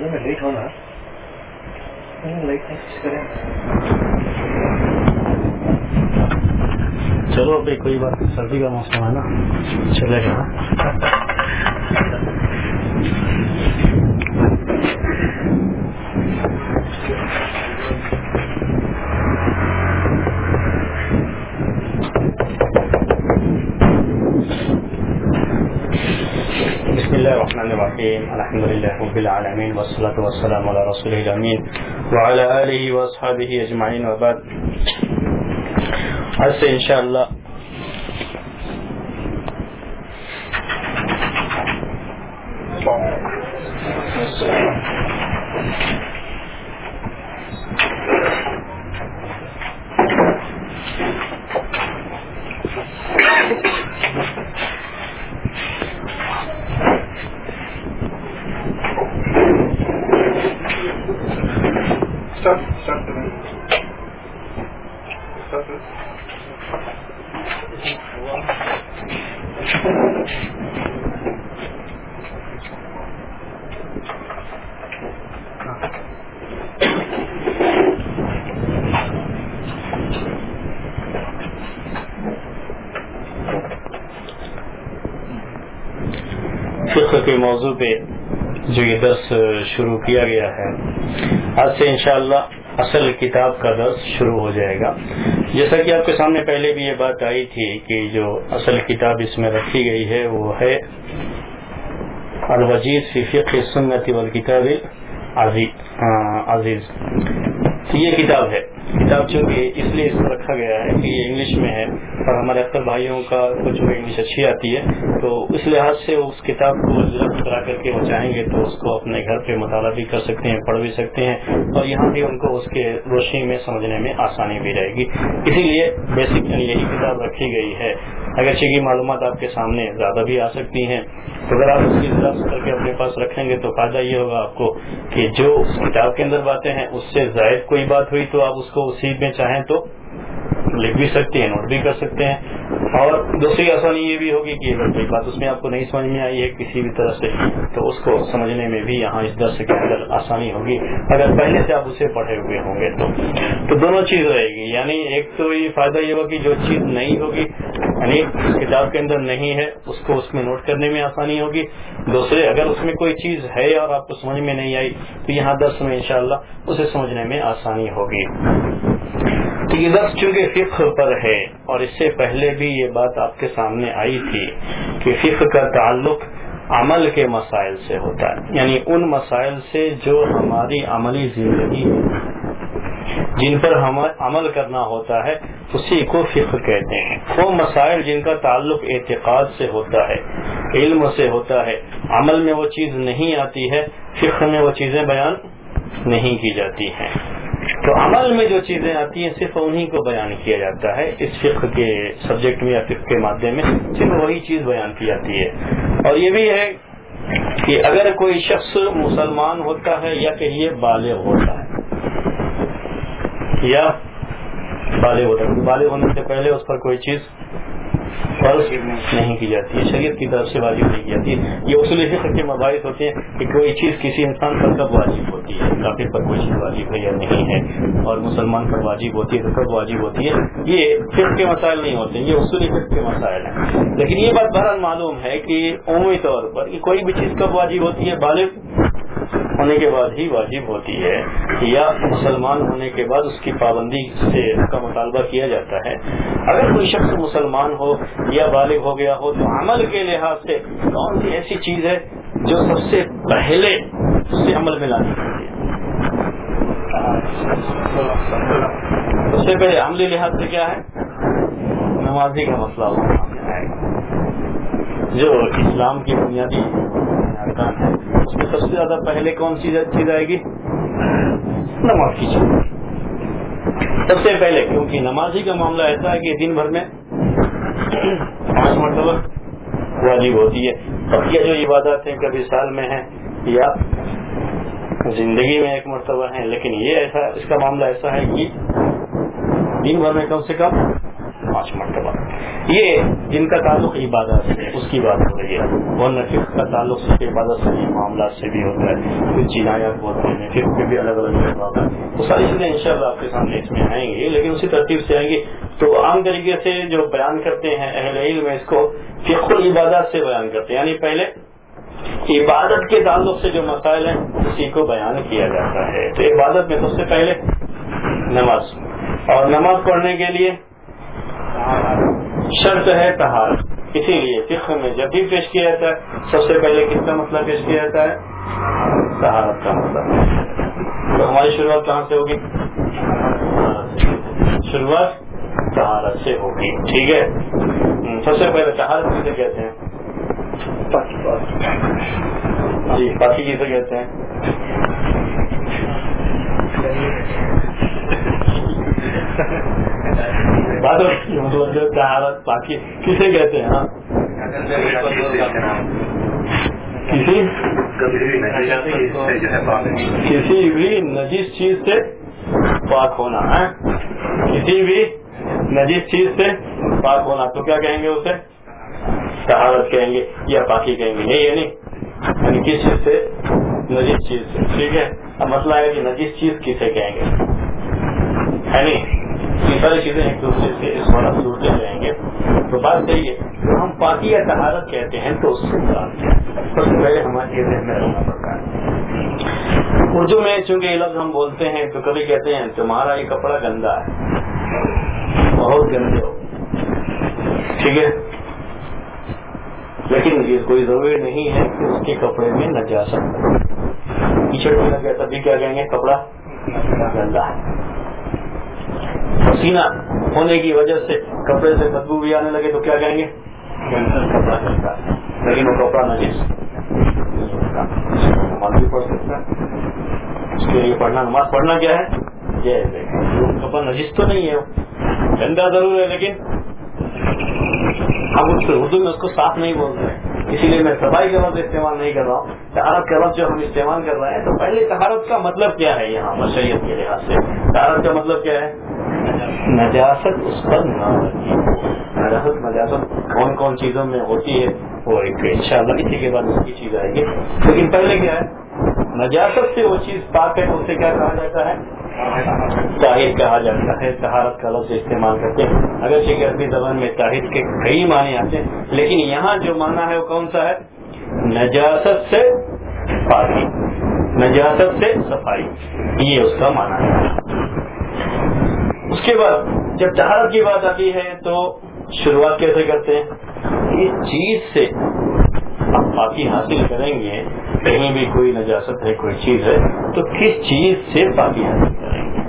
میں لیٹ ہونا کریں. چلو ابھی کوئی بات نہیں, سردی کا موسم ہے نا, چلے گا. بسم اللہ الرحمن الرحیم, الحمد للہ رب العالمین, والصلاة والسلام علی رسولہ الامین وعلی آلہ واصحابہ اجمعین, وبعد. آج سے انشاءاللہ فقہ کے موضوع پہ جو یہ درس شروع کیا گیا ہے, آج سے انشاءاللہ اصل کتاب کا درس شروع ہو جائے گا. جیسا کہ آپ کے سامنے پہلے بھی یہ بات آئی تھی کہ جو اصل کتاب اس میں رکھی گئی ہے وہ ہے الوجیز فی فقہ السنۃ والکتاب العزیز. تو یہ کتاب ہے. کتاب چونکہ اس لیے اس میں رکھا گیا ہے کہ یہ انگلش میں ہے اور ہمارے اکثر بھائیوں کا کچھ انگلش اچھی آتی ہے, تو اس لحاظ سے اس کتاب کو ضرور کرا کر کے وہ چاہیں گے تو اس کو اپنے گھر پہ مطالعہ بھی کر سکتے ہیں, پڑھ بھی سکتے ہیں, اور یہاں بھی ان کو اس کے روشنی میں سمجھنے میں آسانی بھی رہے گی. اسی لیے بیسک یہی کتاب رکھی گئی ہے. اگرچہ کی معلومات آپ کے سامنے زیادہ بھی آ سکتی ہیں, تو اگر آپ اس کی درست کر کے اپنے پاس رکھیں گے تو فائدہ یہ ہوگا آپ کو کہ جو اس کتاب کے اندر باتیں ہیں اس سے زائد کوئی بات ہوئی تو آپ اس کو اسی میں چاہیں تو لکھ بھی سکتے ہیں, نوٹ بھی کر سکتے ہیں. اور دوسری آسانی یہ بھی ہوگی کہ اگر کوئی بات اس میں آپ کو نہیں سمجھ میں آئی ہے کسی بھی طرح سے تو اس کو سمجھنے میں بھی یہاں اس درس کے اندر آسانی ہوگی اگر پہلے سے آپ اسے پڑھے ہوئے ہوں گے تو دونوں چیز رہے گی. یعنی ایک تو یہ فائدہ یہ ہوگا کہ جو چیز نہیں ہوگی یعنی اس کتاب کے اندر نہیں ہے اس کو اس میں نوٹ کرنے میں آسانی ہوگی. دوسرے اگر اس میں کوئی چیز ہے اور آپ کو سمجھ میں نہیں آئی تو یہاں درس میں انشاءاللہ اسے سمجھنے میں آسانی ہوگی. تو یہ درس چونکہ فقہ پر ہے اور اس سے پہلے بھی یہ بات آپ کے سامنے آئی تھی کہ فقہ کا تعلق عمل کے مسائل سے ہوتا ہے, یعنی ان مسائل سے جو ہماری عملی زندگی جن پر ہم عمل کرنا ہوتا ہے اسی کو فقہ کہتے ہیں. وہ مسائل جن کا تعلق اعتقاد سے ہوتا ہے, علم سے ہوتا ہے, عمل میں وہ چیز نہیں آتی ہے, فقہ میں وہ چیزیں بیان نہیں کی جاتی ہیں. تو عمل میں جو چیزیں آتی ہیں صرف انہی کو بیان کیا جاتا ہے. اس فقہ کے سبجیکٹ میں یا فقہ کے مادے میں صرف وہی چیز بیان کی جاتی ہے. اور یہ بھی ہے کہ اگر کوئی شخص مسلمان ہوتا ہے یا کہ یہ بالغ ہوتا ہے یا بالغ ہوتا ہے, بالغ ہونے سے پہلے اس پر کوئی چیز فرض نہیں کی جاتی ہے, شریعت کی طرف سے واجب نہیں کی جاتی ہے. یہ اصول فقہ کے مباحث ہوتے ہیں کہ کوئی چیز کسی انسان پر کب واجب ہوتی ہے, کافر پر کوئی چیز واجب ہے یا نہیں ہے, اور مسلمان پر واجب ہوتی ہے تو کب واجب ہوتی ہے. یہ فقہ کے مسائل نہیں ہوتے ہیں, یہ اصول فقہ کے مسائل ہیں. لیکن یہ بات بہرحال معلوم ہے کہ عمومی طور پر کہ کوئی بھی چیز کب واجب ہوتی ہے, بالغ ہونے کے بعد ہی واجب ہوتی ہے یا مسلمان ہونے کے بعد اس کی پابندی سے اس کا مطالبہ کیا جاتا ہے. اگر کوئی شخص مسلمان ہو یا بالغ ہو گیا ہو تو عمل کے لحاظ سے کون سی ایسی چیز ہے جو سب سے پہلے اس سے عمل میں لانی پڑتی ہے؟ سب سے پہلے عملی لحاظ سے کیا ہے؟ نمازی کا مسئلہ ہے جو اسلام کی بنیادی ارکان ہے. اس میں سب سے زیادہ پہلے کون سی چیز آئے گی؟ نماز کی چیز سب سے پہلے, کیونکہ نمازی کا معاملہ ایسا ہے کہ دن بھر میں 5 مرتبہ واجب ہوتی ہے. بقیہ جو عبادات ہیں کبھی سال میں ہیں یا زندگی میں 1 مرتبہ ہیں, لیکن یہ ایسا اس کا معاملہ ایسا ہے کہ دن بھر میں کم سے کم 5 مرتبہ. یہ جن کا تعلق عبادت سے اس کی بات ہو رہی ہے. ورنہ فقہ کا تعلق صرف عبادت سے معاملات سے بھی ہوتا ہے. کچھ جنایات ہوتے ہیں فقہ کے بھی الگ الگ ہوتا ہے. وہ ساری چیزیں انشاءاللہ آپ کے سامنے اس میں آئیں گی لیکن اسی ترتیب سے آئیں گی. تو عام طریقے سے جو بیان کرتے ہیں اہل علم اس کو فقہ العبادات سے بیان کرتے ہیں, یعنی پہلے عبادت کے تعلق سے جو مسائل ہیں اسی کو بیان کیا جاتا ہے. تو عبادت میں سب سے پہلے نماز, اور نماز پڑھنے کے لیے شرط ہے طہارت. اسی لیے فقہ میں جب بھی پیش کیا جاتا ہے سب سے پہلے کس کا مسئلہ پیش کیا جاتا ہے؟ طہارت کا مسئلہ. تو ہماری شروعات کہاں سے ہوگی؟ شروعات طہارت سے ہوگی. ٹھیک ہے, سب سے پہلے طہارت کسے کہتے ہیں؟ جی باقی کسے کہتے ہیں؟ طہارت باقی کسے کہتے ہیں؟ ہاں کسی بھی نجیس چیز سے پاک ہونا ہے. کسی بھی نجیس چیز سے پاک ہونا تو کیا کہیں گے؟ اسے طہارت کہیں گے یا پاکی کہیں گے. یہ نہیں, یعنی کس چیز سے؟ نجیس چیز سے. ٹھیک ہے, اب مسئلہ ہے کہ نجیس چیز کسے کہیں گے, ہے نہیں. یہ ساری چیزیں ایک دوسرے سے اس وقت جڑتے جائیں گے. تو بات صحیح ہے. تو ہم پاکی یا طہارت کہتے ہیں تو اس سے سب سے پہلے ہمارے یہ ذہن میں رکھنا پڑتا ہے. اردو میں چونکہ یہ لفظ ہم بولتے ہیں تو کبھی کہتے ہیں تمہارا یہ کپڑا گندا ہے, بہت گندے ہو. ٹھیک ہے, لیکن یہ کوئی ضروری نہیں ہے کہ اس کے کپڑے میں نجاست ہو. ٹی شرٹ میں لگ گیا تبھی کیا کہیں گے؟ کپڑا گندا ہے. پسینہ ہونے کی وجہ سے کپڑے سے بدبو بھی آنے لگے تو کیا کہیں گے؟ کپڑا گندا ہے. لیکن وہ کپڑا نجیس نماز بھی پڑھ سکتا ہے. اس کے لیے نماز پڑھنا کیا ہے؟ جائز ہے. کپڑا نجیس تو نہیں ہے, گندا ضرور ہے, لیکن ہم اردو میں اس کو صاف نہیں بولتے ہیں. اسی لیے میں صفائی کا لفظ استعمال نہیں کر رہا ہوں. طہارت کا لفظ جو ہم استعمال کر رہے ہیں تو پہلے طہارت کا مطلب کیا ہے یہاں پر شریعت کے لحاظ سے؟ طہارت کا مطلب کیا ہے؟ نجاست اس پر نہ لگی. نجاست کون کون چیزوں میں ہوتی ہے وہ انشاءاللہ اسی کے بعد اس کی چیز آئے گی. لیکن پہلے کیا ہے؟ نجاست سے وہ چیز پاک ہے, اسے کیا کہا جاتا ہے؟ طاہر کہا جاتا ہے. طہارت کا لفظ استعمال کرتے ہیں. اگرچہ کہ عربی زبان میں طاہر کے کئی معنی آتے ہیں, لیکن یہاں جو معنی ہے وہ کون سا ہے؟ نجاست سے پاکی, نجاست سے صفائی, یہ اس کا معنی ہے. اس کے بعد جب طہارت کی بات آتی ہے تو شروعات کیسے کرتے ہیں؟ اس چیز سے آپ پاکی حاصل کریں گے. کہیں بھی کوئی نجاست ہے, کوئی چیز ہے, تو کس چیز سے پاکی حاصل کریں گے؟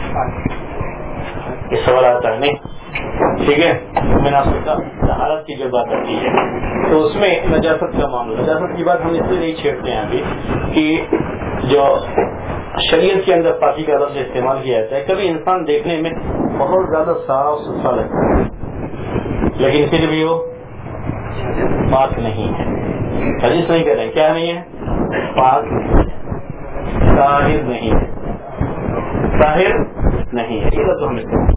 یہ سوال آتا ہے نہیں. ٹھیک ہے, میں نے آپ سے کہا طہارت کی جو بات آتی ہے تو اس میں نجاست کا معاملہ. نجاست کی بات ہم اس لیے نہیں چھیڑتے ہیں ابھی کہ جو شریعت کے اندر پاکی کا لفظ استعمال کیا جاتا ہے. کبھی انسان دیکھنے میں بہت زیادہ صاف ستھرا لگتا ہے لیکن پھر بھی وہ پاک نہیں ہے. نجس نہیں کر رہے, کیا نہیں ہے؟ پاک نہیں ہے, طاہر نہیں ہے, طاہر نہیں ہے. یہ لفظ ہم استعمال.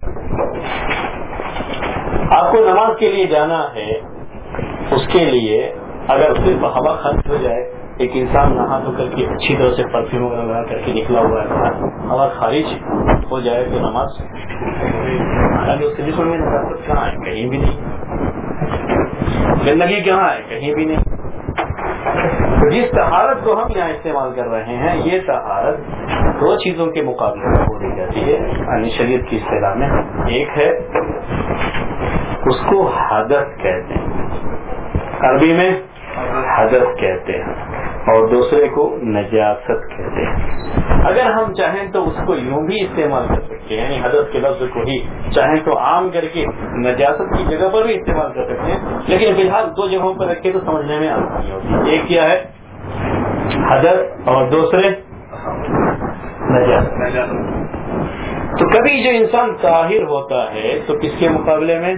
آپ کو نماز کے لیے جانا ہے, اس کے لیے اگر صرف ہوا خارج ہو جائے, ایک انسان نہا دھو کر کے اچھی طرح سے پرفیوم وغیرہ لگا کر کے نکلا ہوا ہے, ہوا خارج ہو جائے تو نماز, حالانکہ اس کے جسم میں نجاست کہاں ہے؟ کہیں بھی نہیں. گندگی کہاں ہے؟ کہیں بھی نہیں. جس طہارت کو ہم یہاں استعمال کر رہے ہیں یہ طہارت دو چیزوں کے مقابلے میں بولی جاتی ہے یعنی شریعت کی اصطلاح میں. ایک ہے اس کو حدث کہتے ہیں, عربی میں حدث کہتے ہیں, اور دوسرے کو نجاست کہتے ہیں. اگر ہم چاہیں تو اس کو یوں بھی استعمال کر سکتے ہیں, یعنی حدث کے لفظ کو ہی چاہیں تو عام کر کے نجاست کی جگہ پر بھی استعمال کر سکتے ہیں, لیکن فی الحال دو جگہوں پر رکھے تو سمجھنے میں آسانی ہوتی ہے. ایک کیا ہے حدث اور دوسرے نجاست. تو کبھی جو انسان طاہر ہوتا ہے تو کس کے مقابلے میں؟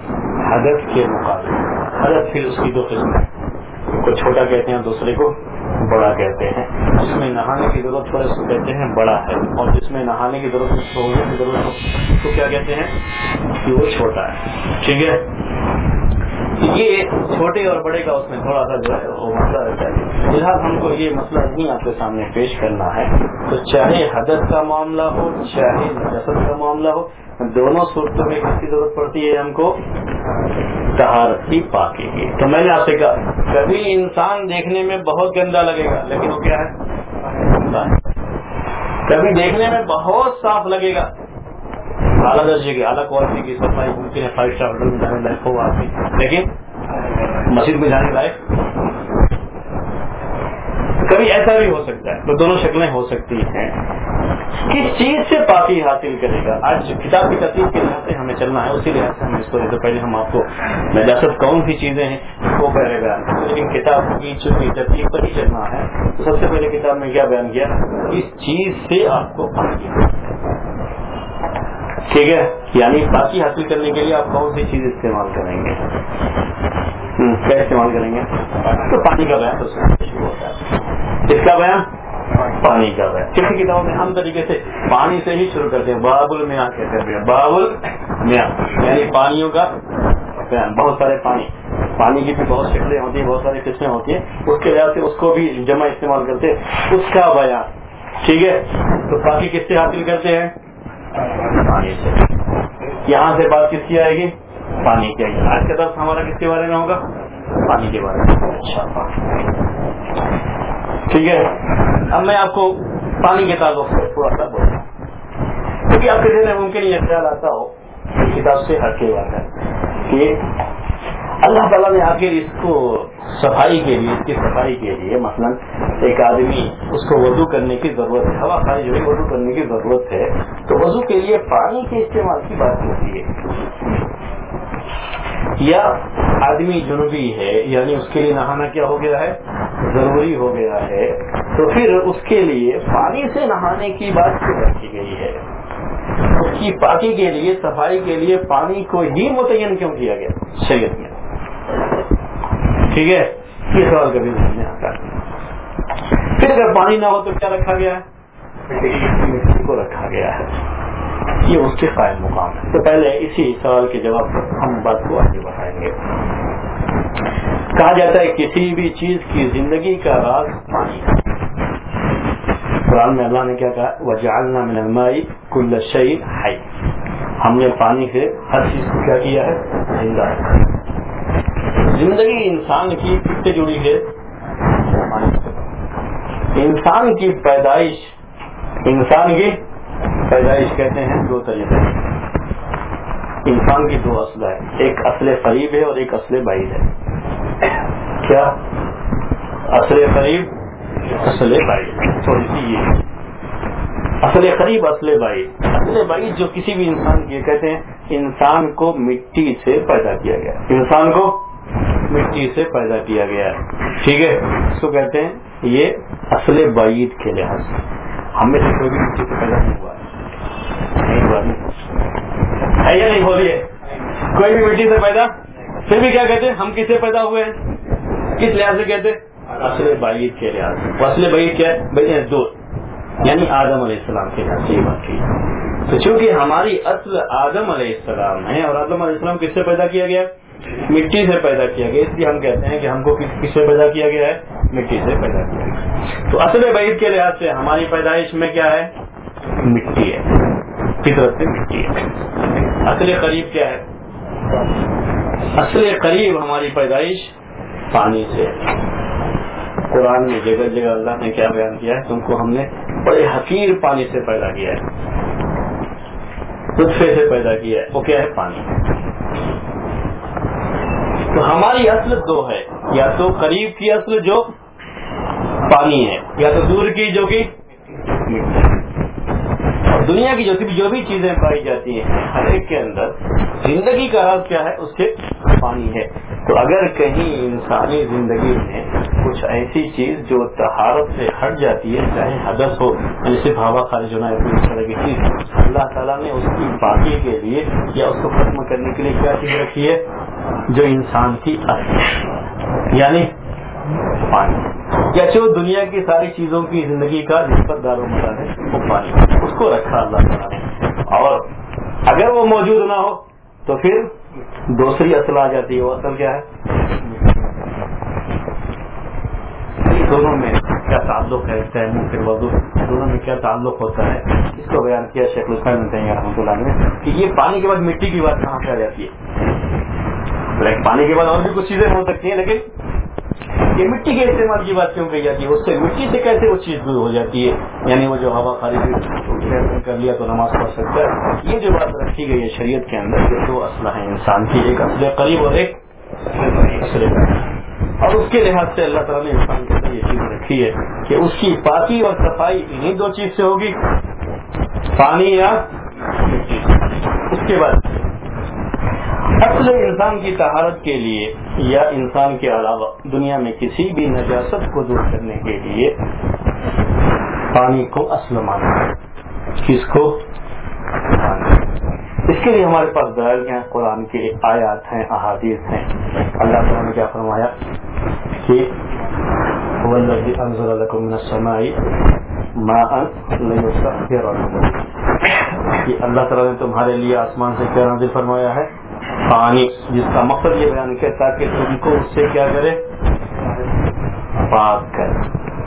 حدث کے مقابلے. حدث پھر اس کی دو قسم ہے, کو چھوٹا کہتے ہیں دوسرے کو بڑا کہتے ہیں. جس میں نہانے کی ضرورت پڑے اس کو کہتے ہیں بڑا ہے, اور جس میں نہانے کی ضرورت سونے کی ضرورت ہو اس کو کیا کہتے ہیں کہ وہ چھوٹا ہے. ٹھیک ہے, یہ چھوٹے اور بڑے کا اس میں تھوڑا سا جو ہے وہ مسئلہ رہتا ہے. فی الحال ہم کو یہ مسئلہ نہیں آپ کے سامنے پیش کرنا ہے. تو چاہے حدث کا معاملہ ہو چاہے نجاست کا معاملہ ہو, دونوں صورتوں میں کس کی ضرورت پڑتی ہے ہم کو؟ طہارت کی, پاکی کی. تو میں نے آپ سے کہا کبھی انسان دیکھنے میں بہت گندا لگے گا لیکن وہ کیا ہے؟ کبھی دیکھنے میں بہت صاف لگے گا, اعلیٰ درجے کی اعلیٰ کوالٹی کی صفائی ممکن ہے 5 اسٹار ہوٹل میں جانے لائق ہو آپ کی, لیکن مسجد میں جانے لائق. کبھی ایسا بھی ہو سکتا ہے. تو دونوں شکلیں ہو سکتی ہیں. کس چیز سے پاکی حاصل کرے گا؟ آج کتاب کی ترتیب کے لحاظ سے ہمیں چلنا ہے, اسی لحاظ سے ہم اس کو تو پہلے ہم آپ کو نجاست کون سی چیزیں ہیں وہ پہلے بیان کریں, لیکن کتاب کی چونکہ ترتیب پر ہی چلنا ہے تو سب سے پہلے کتاب میں کیا بیان کیا؟ کس چیز سے آپ کو پاکی. ٹھیک ہے, یعنی پاکی حاصل کرنے کے لیے آپ کون سی چیز استعمال کریں گے؟ کیا استعمال کریں گے؟ تو پانی کا بیان تو شروع ہوتا ہے. کس کا بیان؟ پانی کا بیان. کسی کتابوں میں ہم طریقے سے پانی سے ہی شروع کرتے ہیں, باب المیاں کہتے ہیں. باب المیاں یعنی پانیوں کا بیان. بہت سارے پانی کی بھی بہت شکلیں ہوتی ہیں, بہت ساری قسمیں ہوتی ہیں, اس کے لحاظ سے اس کو بھی جمع استعمال کرتے ہیں, اس کا بیان. ٹھیک ہے, تو پاکی کس سے حاصل کرتے ہیں؟ پانی سے. یہاں سے بات کس کی آئے گی؟ پانی کی آئے گی. آج کا درس ہمارا کس کے بارے میں ہوگا؟ پانی کے بارے میں. اچھا, ٹھیک ہے. اب میں آپ کو پانی کے تعلق سے تھوڑا سا بولوں, کیونکہ آپ کے ذہن میں ممکن یہ خیال آتا ہو کتاب سے ہٹ کے بات ہے کہ اللہ تعالیٰ نے آخر اس کو صفائی کے لیے, اس کی صفائی کے لیے مثلا ایک آدمی اس کو وضو کرنے کی ضرورت ہے, ہوا خارج ہوئی وضو کرنے کی ضرورت ہے, تو وضو کے لیے پانی کے استعمال کی بات ہوتی ہے. یا آدمی جنوبی ہے یعنی اس کے لیے نہانا کیا ہو گیا ہے؟ ضروری ہو گیا ہے, تو پھر اس کے لیے پانی سے نہانے کی بات کیوں رکھی گئی ہے؟ اس کی پاکی کے لیے, صفائی کے لیے پانی کو ہی متعین کیوں کیا گیا شریعت میں؟ ٹھیک ہے, یہ سوال کبھی نہیں میں آتا. پھر اگر پانی نہ ہو تو کیا رکھا گیا ہے؟ مٹی کو رکھا گیا ہے. یہ اس کے قائم مقام ہے. تو پہلے اسی سوال کے جواب پر ہم بات کو آگے بڑھائیں گے. کہا جاتا ہے کسی بھی چیز کی زندگی کا راز پانی ہے. قرآن میں اللہ نے کیا کہا؟ وَجَعَلْنَا مِنَ الْمَاءِ كُلَّ شَيْءٍ حَيٍّ, ہم نے پانی سے ہر چیز کو کیا کیا ہے؟ زندہ ہے. زندگی انسان کی کس سے جڑی ہے؟ پانی سے. انسان کی پیدائش کہتے ہیں دو طریقے. انسان کی دو اصل ہے, ایک اصل قریب ہے اور ایک اصل بعید ہے. کیا؟ اصل قریب اصل بعید. تھوڑی سی یہ اصل قریب اصل بعید. اصل بعید جو کسی بھی انسان کی کہتے ہیں انسان کو مٹی سے پیدا کیا گیا, انسان کو مٹی سے پیدا کیا گیا ہے. ٹھیک ہے, اس کو کہتے ہیں یہ اصل بعید کے لحاظ سے. ہم میں سے کوئی بھی مٹی سے پیدا نہیں ہوا ہے یا نہیں؟ بولیے, کوئی بھی مٹی سے پیدا. پھر بھی کیا کہتے ہیں ہم کس سے پیدا ہوئے ہیں؟ کس لحاظ سے کہتے ہیں؟ اصل بعید کے لحاظ سے. اصل بعید کیا ہے؟ دو, یعنی آدم علیہ السلام کے لحاظ سے یہ بات کی. تو چونکہ ہماری اصل آدم علیہ السلام ہے اور آدم علیہ السلام کس سے پیدا کیا گیا؟ مٹی سے پیدا کیا گیا. اس لیے ہم کہتے ہیں کہ ہم کو کس سے پیدا کیا گیا ہے؟ مٹی سے پیدا کیا گیا. تو اصل بعید کے لحاظ سے ہماری پیدائش میں کیا ہے؟ مٹی ہے, فطرت سے مٹی ہے. اصل قریب کیا ہے؟ اصل قریب ہماری پیدائش پانی سے. قرآن میں جگہ جگہ اللہ نے کیا بیان کیا ہے؟ تم کو ہم نے بڑے حقیر پانی سے پیدا کیا ہے, نطفے سے پیدا کیا ہے. وہ کیا ہے؟ پانی. تو ہماری اصل دو ہے, یا تو قریب کی اصل جو پانی ہے, یا تو دور کی جو کہ دنیا کی جو بھی چیزیں پائی جاتی ہیں ہر ایک کے اندر زندگی کا راز کیا ہے؟ اس کے پانی ہے. تو اگر کہیں انسانی زندگی میں کچھ ایسی چیز جو طہارت سے ہٹ جاتی ہے, چاہے حدث ہو یعنی صرف ہوا خارج ہونا ہے, کوئی اس طرح کی چیز, اللہ تعالیٰ نے اس کی پاکی کے لیے یا اس کو ختم کرنے کے لیے کیا چیز رکھی ہے؟ جو انسان کی اصل, یعنی پانی، یا جو دنیا کی ساری چیزوں کی زندگی کا جس پر دار و مدار ہے وہ پانی، اس کو رکھا اللہ تعالیٰ نے. اور اگر وہ موجود نہ ہو تو پھر دوسری اصل آ جاتی ہے. وہ اصل کیا ہے؟ دونوں میں کیا تعلق ہے؟ تیمم پھر وضو، دونوں میں کیا تعلق ہوتا ہے؟ اس کو بیان کیا شیخ الاسلام ابن تیمیہ رحمۃ اللہ علیہ کہ یہ پانی کے بعد مٹی کی بات کہاں سے آ جاتی ہے؟ پانی کے بعد اور بھی کچھ چیزیں ہو سکتی ہیں، لیکن یہ مٹی کے استعمال کی بات کیوں کہی جاتی ہے؟ اس سے مٹی سے کیسے وہ چیز دور ہو جاتی ہے؟ یعنی وہ جو ہوا خارج کر لیا تو نماز پڑھ سکتا ہے. یہ جو بات رکھی گئی ہے شریعت کے اندر، یہ دو اصل ہیں انسان کی، ایک اصل قریب اور ایک اصل قریب. اور اس کے لحاظ سے اللہ تعالیٰ نے انسان کے اندر یہ چیز رکھی ہے کہ اس کی پاکی اور صفائی انہیں دو چیز سے ہوگی، پانی یا مٹی. اس کے بعد اصل انسان کی طہارت کے لیے یا انسان کے علاوہ دنیا میں کسی بھی نجاست کو دور کرنے کے لیے پانی کو اصل مانا ہے. کس کو؟ اس کے لیے ہمارے پاس دلائل ہیں، قرآن کے آیات ہیں، احادیث ہیں. اللہ تعالیٰ نے کیا فرمایا کہ هو الذي انزل لكم من السماء ماء ليطهركم، کہ اللہ تعالیٰ نے تمہارے لیے آسمان سے کیا نازل فرمایا ہے؟ پانی، جس کا مقصد یہ بیان کیا تاکہ تم کو اس سے کیا کرے؟ پاک کرے.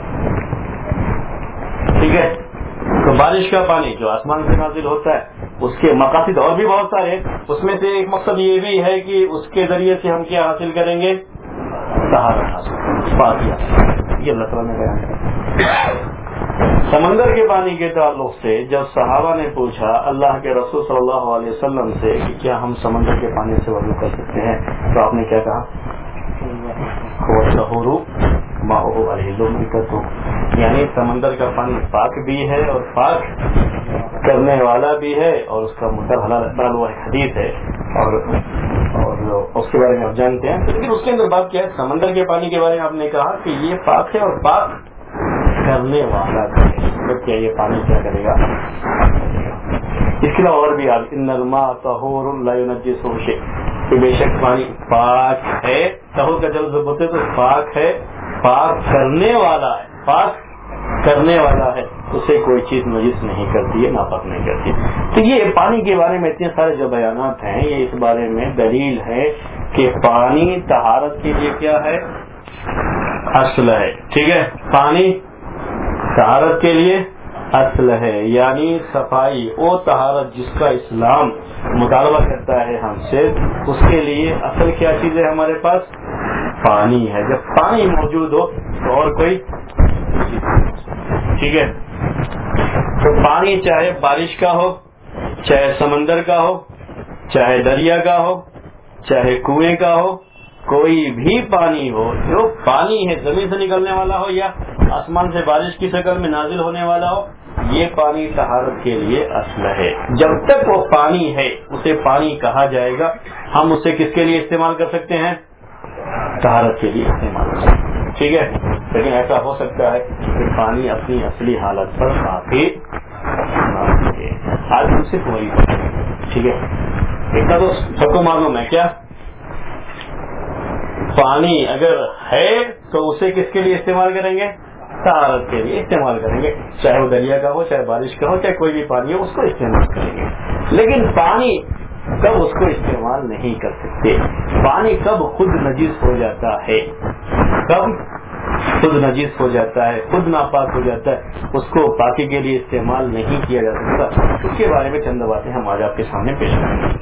ٹھیک ہے. تو بارش کا پانی جو آسمان سے نازل ہوتا ہے اس کے مقاصد اور بھی بہت سارے، اس میں سے ایک مقصد یہ بھی ہے کہ اس کے ذریعے سے ہم کیا حاصل کریں گے؟ طہارت حاصل، پاکی حاصل. یہ اللہ تعالیٰ نے بیان کیا. سمندر کے پانی کے تعلق سے جب صحابہ نے پوچھا اللہ کے رسول صلی اللہ علیہ وسلم سے کہ کیا ہم سمندر کے پانی سے وضو کر سکتے ہیں، تو آپ نے کیا کہا؟ یعنی سمندر کا پانی پاک بھی ہے اور پاک کرنے والا بھی ہے، اور اس کا مطلب حلال ہوا حدیث ہے، اور اس کے بارے میں آپ جانتے ہیں. لیکن اس کے اندر بات کیا ہے؟ سمندر کے پانی کے بارے میں آپ نے کہا کہ یہ پاک ہے اور پاک کرنے والا بھی ہے. مطلب کیا یہ پانی کیا کرے گا؟ اس کے علاوہ اور بھی آپ ان الماء طہور لا ينجسه شيء، کہ بے شک پانی پاک ہے. طہور کا جلد بولتے تو پاک ہے، پاک کرنے والا ہے، پاک کرنے والا ہے، اسے کوئی چیز نجس نہیں کرتی ہے، ناپاک نہیں کرتی. تو یہ پانی کے بارے میں اتنے سارے جو بیانات ہیں، یہ اس بارے میں دلیل ہے کہ پانی طہارت کے لیے کیا ہے؟ اصل ہے. ٹھیک ہے. پانی طہارت کے لیے اصل ہے، یعنی صفائی اور طہارت جس کا اسلام مطالبہ کرتا ہے ہم سے، اس کے لیے اصل کیا چیز ہے ہمارے پاس؟ پانی ہے. جب پانی موجود ہو تو اور کوئی، ٹھیک ہے. تو پانی چاہے بارش کا ہو، چاہے سمندر کا ہو، چاہے دریا کا ہو، چاہے کنویں کا ہو، کوئی بھی پانی ہو، جو پانی ہے زمین سے نکلنے والا ہو یا آسمان سے بارش کی شکل میں نازل ہونے والا ہو، یہ پانی طہارت کے لیے اصل ہے. جب تک وہ پانی ہے اسے پانی کہا جائے گا. ہم اسے کس کے لیے استعمال کر سکتے ہیں؟ طہارت کے لیے استعمال کر سکتے ہیں. ٹھیک ہے. لیکن ایسا ہو سکتا ہے کہ پانی اپنی اصلی حالت پر کافی آج ہم صرف وہی. ٹھیک ہے. اتنا تو سب کو معلوم ہے کیا؟ پانی اگر ہے تو اسے کس کے لیے استعمال کریں گے؟ طہارت کے لیے استعمال کریں گے. چاہے وہ دریا کا ہو، چاہے بارش کا ہو، چاہے کوئی بھی پانی ہو، اس کو استعمال کریں گے. لیکن پانی کب اس کو استعمال نہیں کر سکتے؟ پانی کب خود نجس ہو جاتا ہے؟ کب خود نجس ہو جاتا ہے، خود ناپاک ہو جاتا ہے، اس کو پاکی کے لیے استعمال نہیں کیا جا سکتا. اس کے بارے میں چند باتیں ہم آج آپ کے سامنے پیش کریں گے.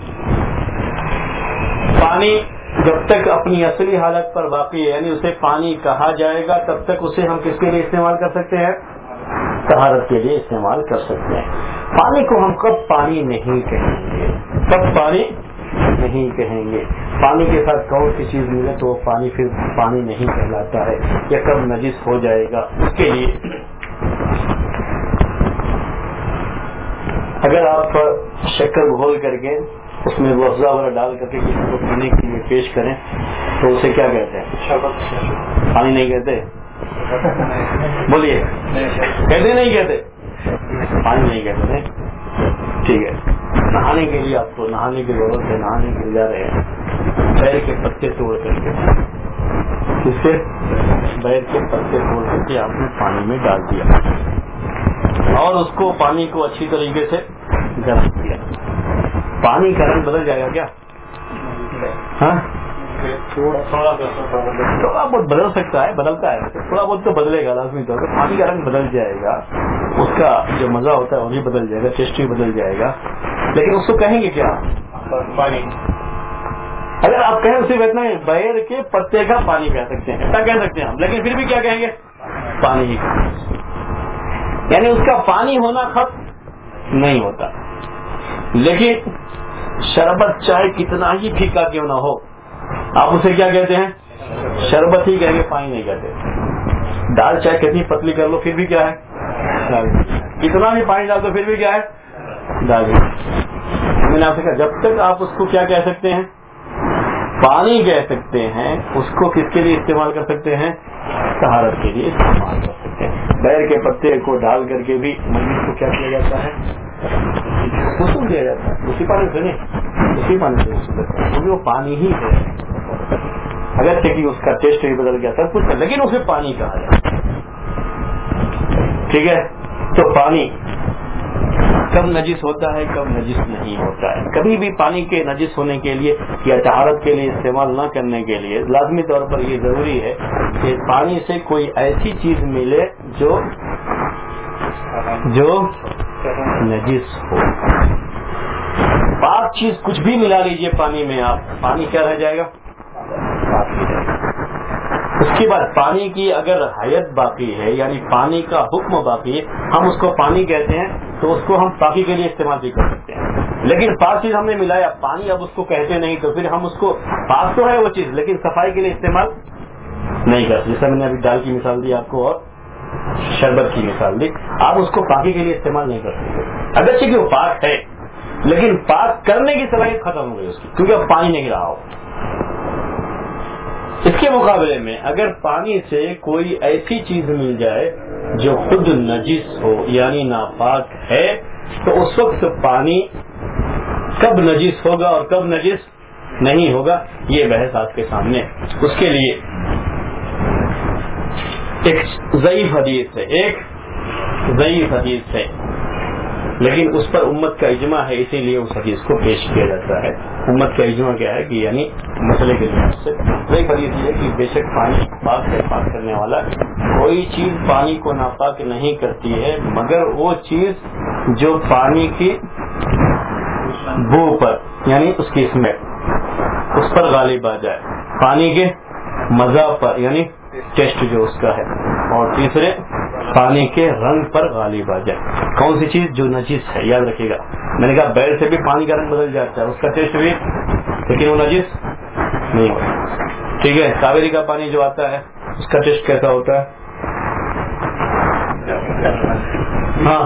پانی جب تک اپنی اصلی حالت پر باقی ہے، یعنی اسے پانی کہا جائے گا، تب تک اسے ہم کس کے لیے استعمال کر سکتے ہیں؟ طہارت کے لیے استعمال کر سکتے ہیں. پانی کو ہم کب پانی نہیں کہیں گے؟ کب پانی نہیں کہیں گے؟ پانی کے ساتھ کون سی چیز ملے تو وہ پانی پھر پانی نہیں کہلاتا ہے، یا کب نجس ہو جائے گا؟ اس کے لیے اگر آپ شکر گھول کر کے اس میں وضع وغیرہ ڈال کر کے کسی کو پینے کے لیے پیش کریں تو اسے کیا کہتے ہیں؟ پانی نہیں کہتے؟ بولیے. کہتے نہیں کہتے؟ پانی نہیں کہتے. ٹھیک ہے. نہانے کے لیے آپ کو نہانے کی ضرورت ہے، نہانے کے لیے جا رہے ہیں، پیر کے پتے توڑ کر کے کس سے؟ بیر کے پتے توڑ کر کے آپ نے پانی میں ڈال دیا اور اس کو پانی کو اچھی طریقے سے گرم کیا. پانی کا رنگ بدل جائے گا کیا؟ ہاں تھوڑا بہت بدل سکتا ہے, بدلتا ہے, تھوڑا بہت تو بدلے گا لازمی طور پر. پانی کا رنگ بدل جائے گا, اس کا جو مزہ ہوتا ہے وہ بھی بدل جائے گا, ٹیسٹ بھی بدل جائے گا. لیکن اس کو کہیں گے کیا؟ پانی. اگر آپ کہیں صرف اتنا ہی بیر کے پتے کا پانی کہہ سکتے ہیں, اتنا کہہ سکتے ہیں ہم, لیکن پھر بھی کیا کہیں گے؟ پانی ہی. یعنی اس کا پانی ہونا ختم نہیں ہوتا. لیکن شربت چاہے کتنا ہی پھیکا کیوں نہ ہو, آپ اسے کیا کہتے ہیں؟ شربت ہی کہیں گے, پانی نہیں کہتے. دال چاہے کتنی پتلی کر لو پھر بھی کیا ہے؟ کتنا بھی پانی ڈال دو پھر بھی کیا ہے؟ دال. میں نے آپ سے کہا جب تک آپ اس کو کیا کہہ سکتے ہیں؟ پانی کہہ سکتے ہیں. اس کو کس کے لیے استعمال کر سکتے ہیں؟ طہارت کے لیے استعمال کر سکتے ہیں. بیر کے پتے کو ڈال کر کے بھی میت کو کیا کیا جاتا ہے؟ غسل دیا جاتا ہے. اسی پانی سے نہیں, اسی پانی سے غسل دیتا ہے, کیونکہ وہ پانی ہی ہے. اگر کہ اس کا ٹیسٹ بھی بدل گیا سب کچھ, لیکن اسے پانی کہا جاتا ہے. ٹھیک ہے, تو پانی کب نجس ہوتا ہے, کب نجس نہیں ہوتا ہے. کبھی بھی پانی کے نجس ہونے کے لیے یا طہارت کے لیے استعمال نہ کرنے کے لیے لازمی طور پر یہ ضروری ہے کہ پانی سے کوئی ایسی چیز ملے جو نجس ہو. پاک چیز کچھ بھی ملا لیجئے پانی میں آپ, پانی کیا رہ جائے گا؟ پاک ہی رہے گا. اس کے بعد پانی کی اگر حیت باقی ہے, یعنی پانی کا حکم باقی ہے, ہم اس کو پانی کہتے ہیں, تو اس کو ہم پاکی کے لیے استعمال بھی کر سکتے ہیں. لیکن پاک چیز ہم نے ملایا, پانی اب اس کو کہتے نہیں, تو پھر ہم اس کو, پاک تو ہے وہ چیز لیکن صفائی کے لیے استعمال نہیں کرتے. جیسا میں نے ابھی دال کی مثال دی آپ کو اور شربت کی مثال دی, آپ اس کو پاکی کے لیے استعمال نہیں کر سکتے. اگرچہ کہ وہ پاک ہے لیکن پاک کرنے کی صلاحیت ختم ہو گئی اس کی, کیونکہ اب پانی نہیں رہا ہو. اس کے مقابلے میں اگر پانی سے کوئی ایسی چیز مل جائے جو خود نجس ہو یعنی ناپاک ہے, تو اس وقت پانی کب نجس ہوگا اور کب نجس نہیں ہوگا یہ بحث آپ کے سامنے. اس کے لیے ایک ضعیف حدیث ہے, لیکن اس پر امت کا اجماع ہے, اسی لیے اس حدیث کو پیش کیا جاتا ہے. امت کا اجماع کیا ہے کہ یعنی مسئلے کے لحاظ سے ضعیف حدیث یہ کہ بے شک پانی پاک سے پاک کرنے والا, کوئی چیز پانی کو ناپاک نہیں کرتی ہے مگر وہ چیز جو پانی کی بو پر یعنی اس کی اسمیل اس پر غالب آ جائے, پانی کے مزہ پر یعنی ٹیسٹ جو اس کا ہے, اور تیسرے پانی کے رنگ پر غالب آ جائے. کون سی چیز؟ جو نجس ہے. یاد رکھیے گا, میں نے کہا بیل سے بھی پانی کا رنگ بدل جاتا ہے, اس کا ٹیسٹ بھی, لیکن وہ نجس نہیں ہوتا. ٹھیک ہے, کاویری کا پانی جو آتا ہے اس کا ٹیسٹ کیسا ہوتا ہے؟ ہاں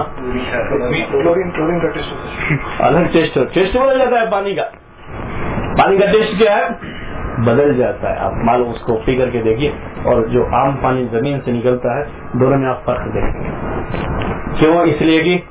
الگ ٹیسٹ بدل جاتا ہے پانی کا. پانی کا ٹیسٹ کیا ہے؟ بدل جاتا ہے. آپ معلوم اس کو پی کر کے دیکھیے, اور جو عام پانی زمین سے نکلتا ہے دونوں میں آپ فرق دیکھیں گے. کیوں؟ اس لیے کہ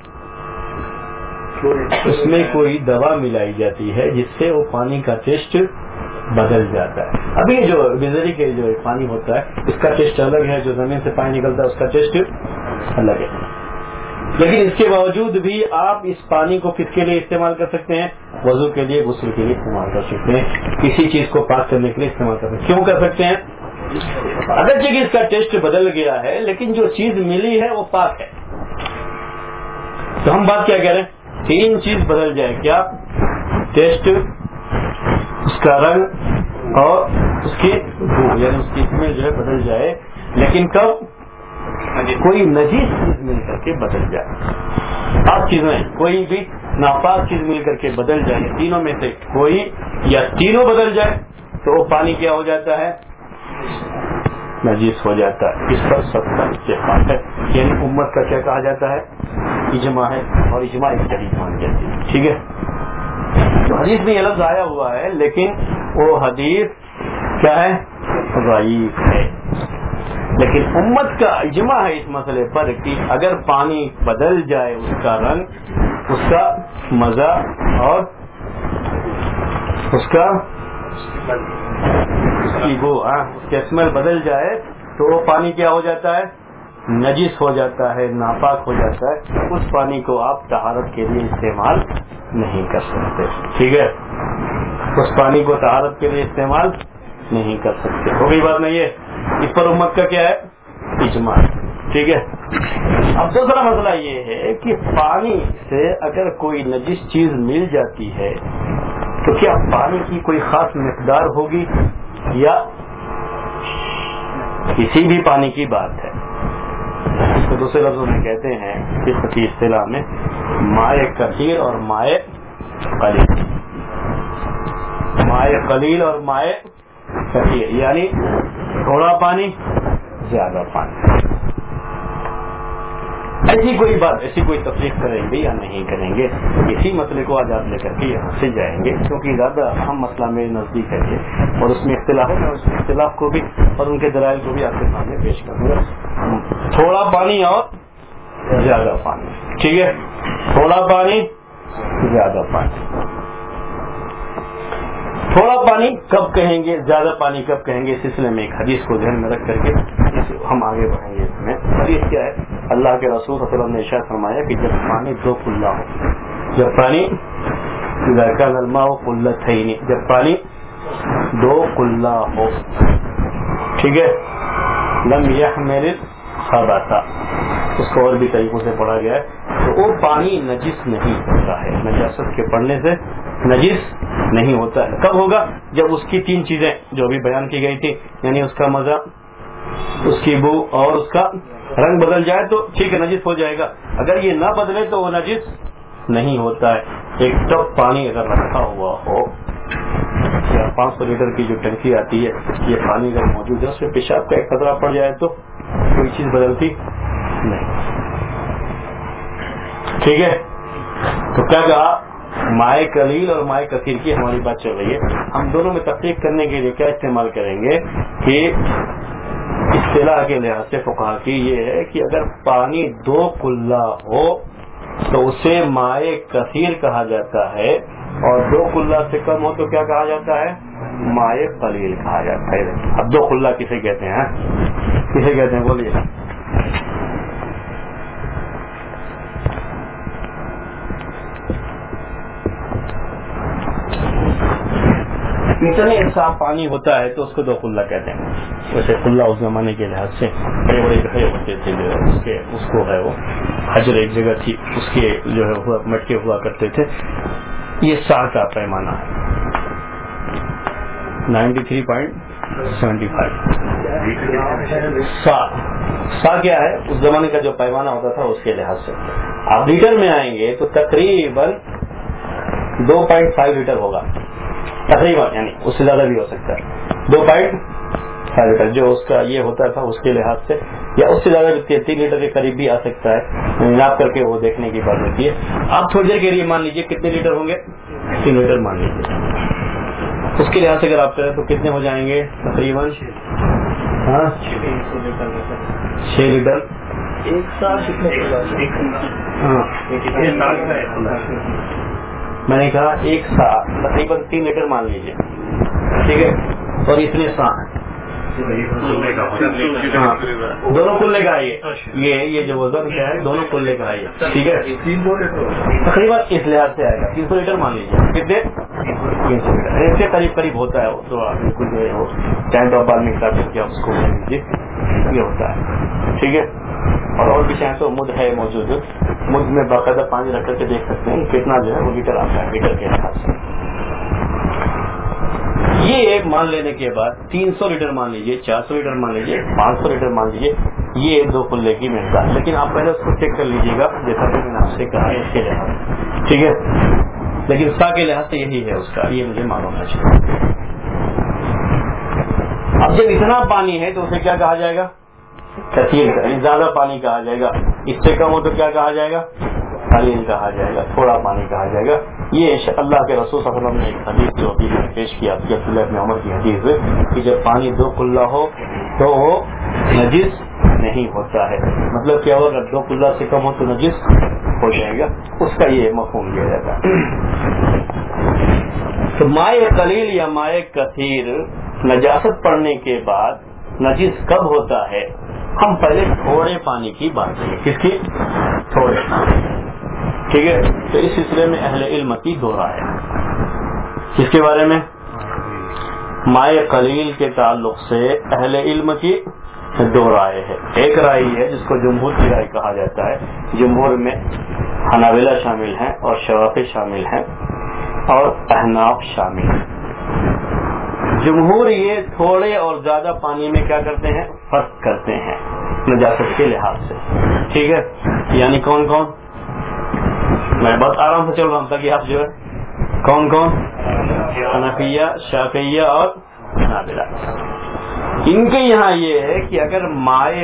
اس میں کوئی دوا ملائی جاتی ہے جس سے وہ پانی کا ٹیسٹ بدل جاتا ہے. ابھی جو بجلی کے جو پانی ہوتا ہے اس کا ٹیسٹ الگ ہے, جو زمین سے پانی نکلتا ہے اس کا ٹیسٹ الگ ہے. لیکن اس کے باوجود بھی آپ اس پانی کو کس کے لیے استعمال کر سکتے ہیں؟ وضو کے لیے, غسل کے لیے استعمال کر سکتے ہیں, کسی چیز کو پاک کرنے کے لیے استعمال کر سکتے ہیں. کیوں کر سکتے ہیں؟ اگرچہ کہ اس کا ٹیسٹ بدل گیا ہے لیکن جو چیز ملی ہے وہ پاک ہے. تو ہم بات کیا کہہ رہے ہیں؟ تین چیز بدل جائے, کیا؟ ٹیسٹ, اس کا رنگ اور اس کی بو یعنی اس کی اسمیل جو ہے بدل جائے. لیکن کب؟ کوئی نجیس چیز مل کر کے بدل جائے. پاک چیزیں کوئی بھی ناپاک چیز مل کر کے بدل جائے, تینوں میں سے کوئی یا تینوں بدل جائے تو وہ پانی کیا ہو جاتا ہے؟ نجیس ہو جاتا ہے. اس پر سب کا اتفاق ہے, یعنی امت کا کیا کہا جاتا ہے؟ اجماع ہے, اور اجماع ایک دلیل مان جاتی ہے. ٹھیک ہے, تو حدیث میں یہ لفظ آیا ہوا ہے لیکن وہ حدیث کیا ہے؟ ضعیف ہے. لیکن امت کا اجماع ہے اس مسئلے پر کہ اگر پانی بدل جائے, اس کا رنگ, اس کا مزہ اور اس کا اس کی بو اس کے اسمیل بدل جائے تو وہ پانی کیا ہو جاتا ہے؟ نجس ہو جاتا ہے، ناپاک ہو جاتا ہے. اس پانی کو آپ طہارت کے لیے استعمال نہیں کر سکتے. ٹھیک ہے، اس پانی کو طہارت کے لیے استعمال نہیں کر سکتے. ہو گئی بات نہیں ہے؟ اس پر امت کا کیا ہے؟ اجماع. ٹھیک ہے. اب دوسرا مسئلہ یہ ہے کہ پانی سے اگر کوئی نجس چیز مل جاتی ہے تو کیا پانی کی کوئی خاص مقدار ہوگی یا کسی بھی پانی کی بات ہے؟ اس کو دوسرے لفظوں میں کہتے ہیں اس کی اصطلاح میں مائع کثیر اور مائع قلیل. مائع قلیل اور مائع کثیر یعنی تھوڑا پانی، زیادہ پانی. ایسی کوئی بات، ایسی کوئی تفریق کریں گے یا نہیں کریں گے، اسی مسئلے کو آج آپ لے کر کے یہاں سے جائیں گے کیونکہ زیادہ اہم مسئلہ میرے نزدیک ہے یہ، اور اس میں اختلاف ہے. اس اختلاف کو بھی اور ان کے دلائل کو بھی آپ کے سامنے پیش کروں گا. تھوڑا پانی اور زیادہ پانی. ٹھیک ہے، تھوڑا پانی، زیادہ پانی. تھوڑا پانی کب کہیں گے، زیادہ پانی کب کہیں گے، اس سلسلے میں ایک حدیث کو ذہن میں رکھ کر کے ہم آگے بڑھیں گے. اس میں حدیث کیا ہے؟ اللہ کے رسول صلی اللہ علیہ وسلم نے ارشاد فرمایا کہ جب پانی دو قلہ ہو، جب پانی کان الماء قلتین، جب پانی دو قلہ ہو، ٹھیک ہے، لم يحمل الخبث، اس کو اور بھی طریقوں سے پڑھا گیا ہے، تو وہ پانی نجس نہیں ہوتا ہے، نجاست کے پڑنے سے نجس نہیں ہوتا ہے. کب ہوگا؟ جب اس کی تین چیزیں جو ابھی بیان کی گئی تھی، یعنی اس کا مزہ، اس کی بو اور اس کا رنگ بدل جائے تو ٹھیک ہے، نجس ہو جائے گا. اگر یہ نہ بدلے تو وہ نجس نہیں ہوتا ہے. ایک ٹب پانی اگر رکھا ہوا ہو یا 500 لیٹر کی جو ٹنکی آتی ہے، یہ پانی اگر موجود ہے، اس میں پیشاب کا ایک قطرہ پڑ جائے تو کوئی چیز بدلتی نہیں. ٹھیک ہے، تو کیا کہا؟ مائع قلیل اور مائع کثیر کی ہماری بات چل رہی ہے. ہم دونوں میں تفریق کرنے کے لیے کیا استعمال کریں گے کہ اصطلاح کے لحاظ سے فقہا کی یہ ہے کہ اگر پانی دو قلہ ہو تو اسے مائع کثیر کہا جاتا ہے، اور دو قلہ سے کم ہو تو کیا کہا جاتا ہے؟ مائع قلیل کہا جاتا ہے. اب دو قلہ کسے کہتے ہیں؟ کسے کہتے ہیں بولیے؟ اتنے صاف پانی ہوتا ہے تو اس کو دو قلہ کہتے ہیں. ویسے قلہ اس زمانے کے لحاظ سے بڑے بڑے گھڑے ہوتے تھے، جو ہے اس کو ہے وہ حجر ایک جگہ تھی، اس کے جو ہے مٹکے ہوا کرتے تھے. یہ سا کا پیمانہ ہے 93.75. سا کیا ہے؟ اس زمانے کا جو پیمانہ ہوتا تھا اس کے لحاظ سے. آپ لیٹر میں آئیں گے تو تقریباً 2.5 لیٹر ہوگا تقریباً، یعنی اس سے زیادہ بھی ہو سکتا ہے. 2.5 لیٹر جو اس کا یہ ہوتا تھا اس کے لحاظ سے، یا اس سے زیادہ 3 لیٹر کے قریب بھی آ سکتا ہے. ناپ کر کے وہ دیکھنے کی بات ہوتی ہے. آپ تھوڑی دیر کے لیے مان لیجیے کتنے لیٹر ہوں گے؟ 3 لیٹر مان لیجیے. اس کے لحاظ سے اگر آپ کریں تو کتنے ہو جائیں گے؟ تقریباً 6 لیٹر. میں نے کہا ایک سا تقریباً 3 لیٹر مان لیجیے، ٹھیک ہے، اور اتنے سا دونوں کلے کا ہے. یہ جو وزن کیا ہے دونوں کلے کا ہے، ٹھیک ہے. تقریباً اس لحاظ سے آئے گا 300 لیٹر مان لیجیے. کتنے؟ 300 لیٹر. اس کے قریب قریب ہوتا ہے تو بالکل جو ہے وہ ٹائم ڈراپ بال میں حساب کر کے آپ اس کو لے لیجیے. یہ ہوتا ہے، ٹھیک ہے. اور بھی چاہیں تو مد ہے موجود، مد میں باقاعدہ پانی رکھ کر کے دیکھ سکتے ہیں کتنا جو ہے وہ لیٹر آتا ہے لیٹر کے حساب سے. یہ مان لینے کے بعد 300 لیٹر مان لیجیے، 400 لیٹر مان لیجیے، 500 لیٹر مان لیجیے، یہ 2 قلے کی مقدار. لیکن آپ پہلے اس کو چیک کر لیجیے گا جیسا کہ میں نے آپ سے کہا ہے اس کے لحاظ سے، ٹھیک ہے. لیکن سا کے لحاظ سے یہی ہے اس کا، یہ مجھے معلوم ہونا چاہیے. اب جب اتنا پانی ہے تو اسے کیا کہا جائے گا؟ کثیر، زیادہ پانی کہا جائے گا. اس سے کم ہو تو کیا کہا جائے گا؟ قلیل کہا جائے گا، تھوڑا پانی کہا جائے گا. یہ اللہ کے رسول صلی اللہ علیہ وسلم نے ایک حدیث جو ابھی پیش کیا عبداللہ بن عمر کی حدیث کہ جب پانی 2 قلہ ہو تو وہ نجس نہیں ہوتا ہے. مطلب کیا ہوگا؟ اگر 2 قلہ سے کم ہو تو نجس ہو جائے گا. اس کا یہ مفہوم لیا جاتا ہے. تو مائع قلیل یا مائع کثیر نجاست پڑنے کے بعد نجس کب ہوتا ہے؟ ہم پہلے تھوڑے پانی کی بات کریں. کس کی؟ تھوڑے. ٹھیک ہے. تو اس سلسلے میں اہل علم کی دو رائے ہیں. کس کے بارے میں؟ مائع قلیل کے تعلق سے اہل علم کی دو رائے ہے. ایک رائے ہے جس کو جمہور کی رائے کہا جاتا ہے. جمہور میں حنابلہ شامل ہیں اور شوافی شامل ہیں اور احناف شامل ہیں. جمہور یہ تھوڑے اور زیادہ پانی میں کیا کرتے ہیں؟ فرق کرتے ہیں نجاست کے لحاظ سے. ٹھیک ہے. یعنی کون کون؟ میں بہت آرام سے چل رہا ہوں تاکہ آپ جو ہے کون کون؟ حنفیہ، شافعیہ اور حنابلہ. ان کے یہاں یہ ہے کہ اگر مائع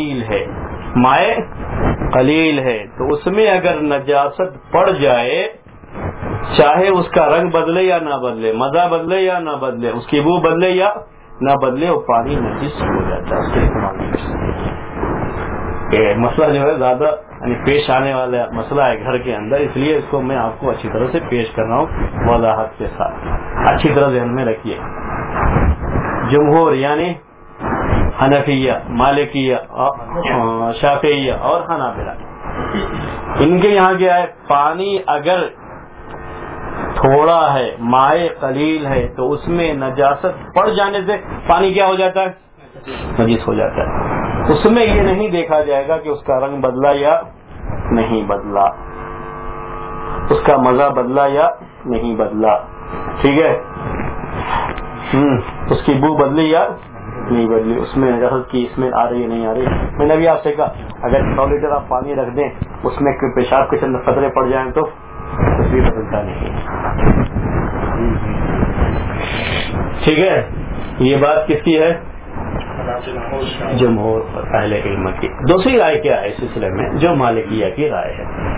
قلیل ہے تو اس میں اگر نجاست پڑ جائے، چاہے اس کا رنگ بدلے یا نہ بدلے، مزہ بدلے یا نہ بدلے، اس کی بو بدلے یا نہ بدلے، وہ پانی نجس ہو جاتا ہے اس کے استعمال. یہ مسئلہ جو ہے زیادہ یعنی پیش آنے والا مسئلہ ہے گھر کے اندر، اس لیے اس کو میں آپ کو اچھی طرح سے پیش کر رہا ہوں وضاحت کے ساتھ. اچھی طرح ذہن میں رکھیے. جمہور یعنی حنفیہ، مالکیہ، شافعیہ اور حنابلہ، ان کے یہاں کیا ہے؟ پانی اگر تھوڑا ہے، مائع قلیل ہے، تو اس میں نجاست پڑ جانے سے پانی کیا ہو جاتا ہے؟ نجس ہو جاتا ہے. اس میں یہ نہیں دیکھا جائے گا کہ اس کا رنگ بدلا یا نہیں بدلا، اس کا مزہ بدلا یا نہیں بدلا. ٹھیک ہے. اس کی بو بدلی یا نہیں بدلی، اس میں نجاست کی اس میں آ رہی ہے نہیں آ رہی. میں نے بھی آپ سے کہا اگر 100 لیٹر آپ پانی رکھ دیں، اس میں پیشاب کے چند قطرے پڑ جائیں تو کچھ بھی بدلتا نہیں. ٹھیک ہے. یہ بات کس کی ہے؟ جمہور اہل علم کی. دوسری رائے کیا ہے اس سلسلے میں؟ جو مالکیہ کی رائے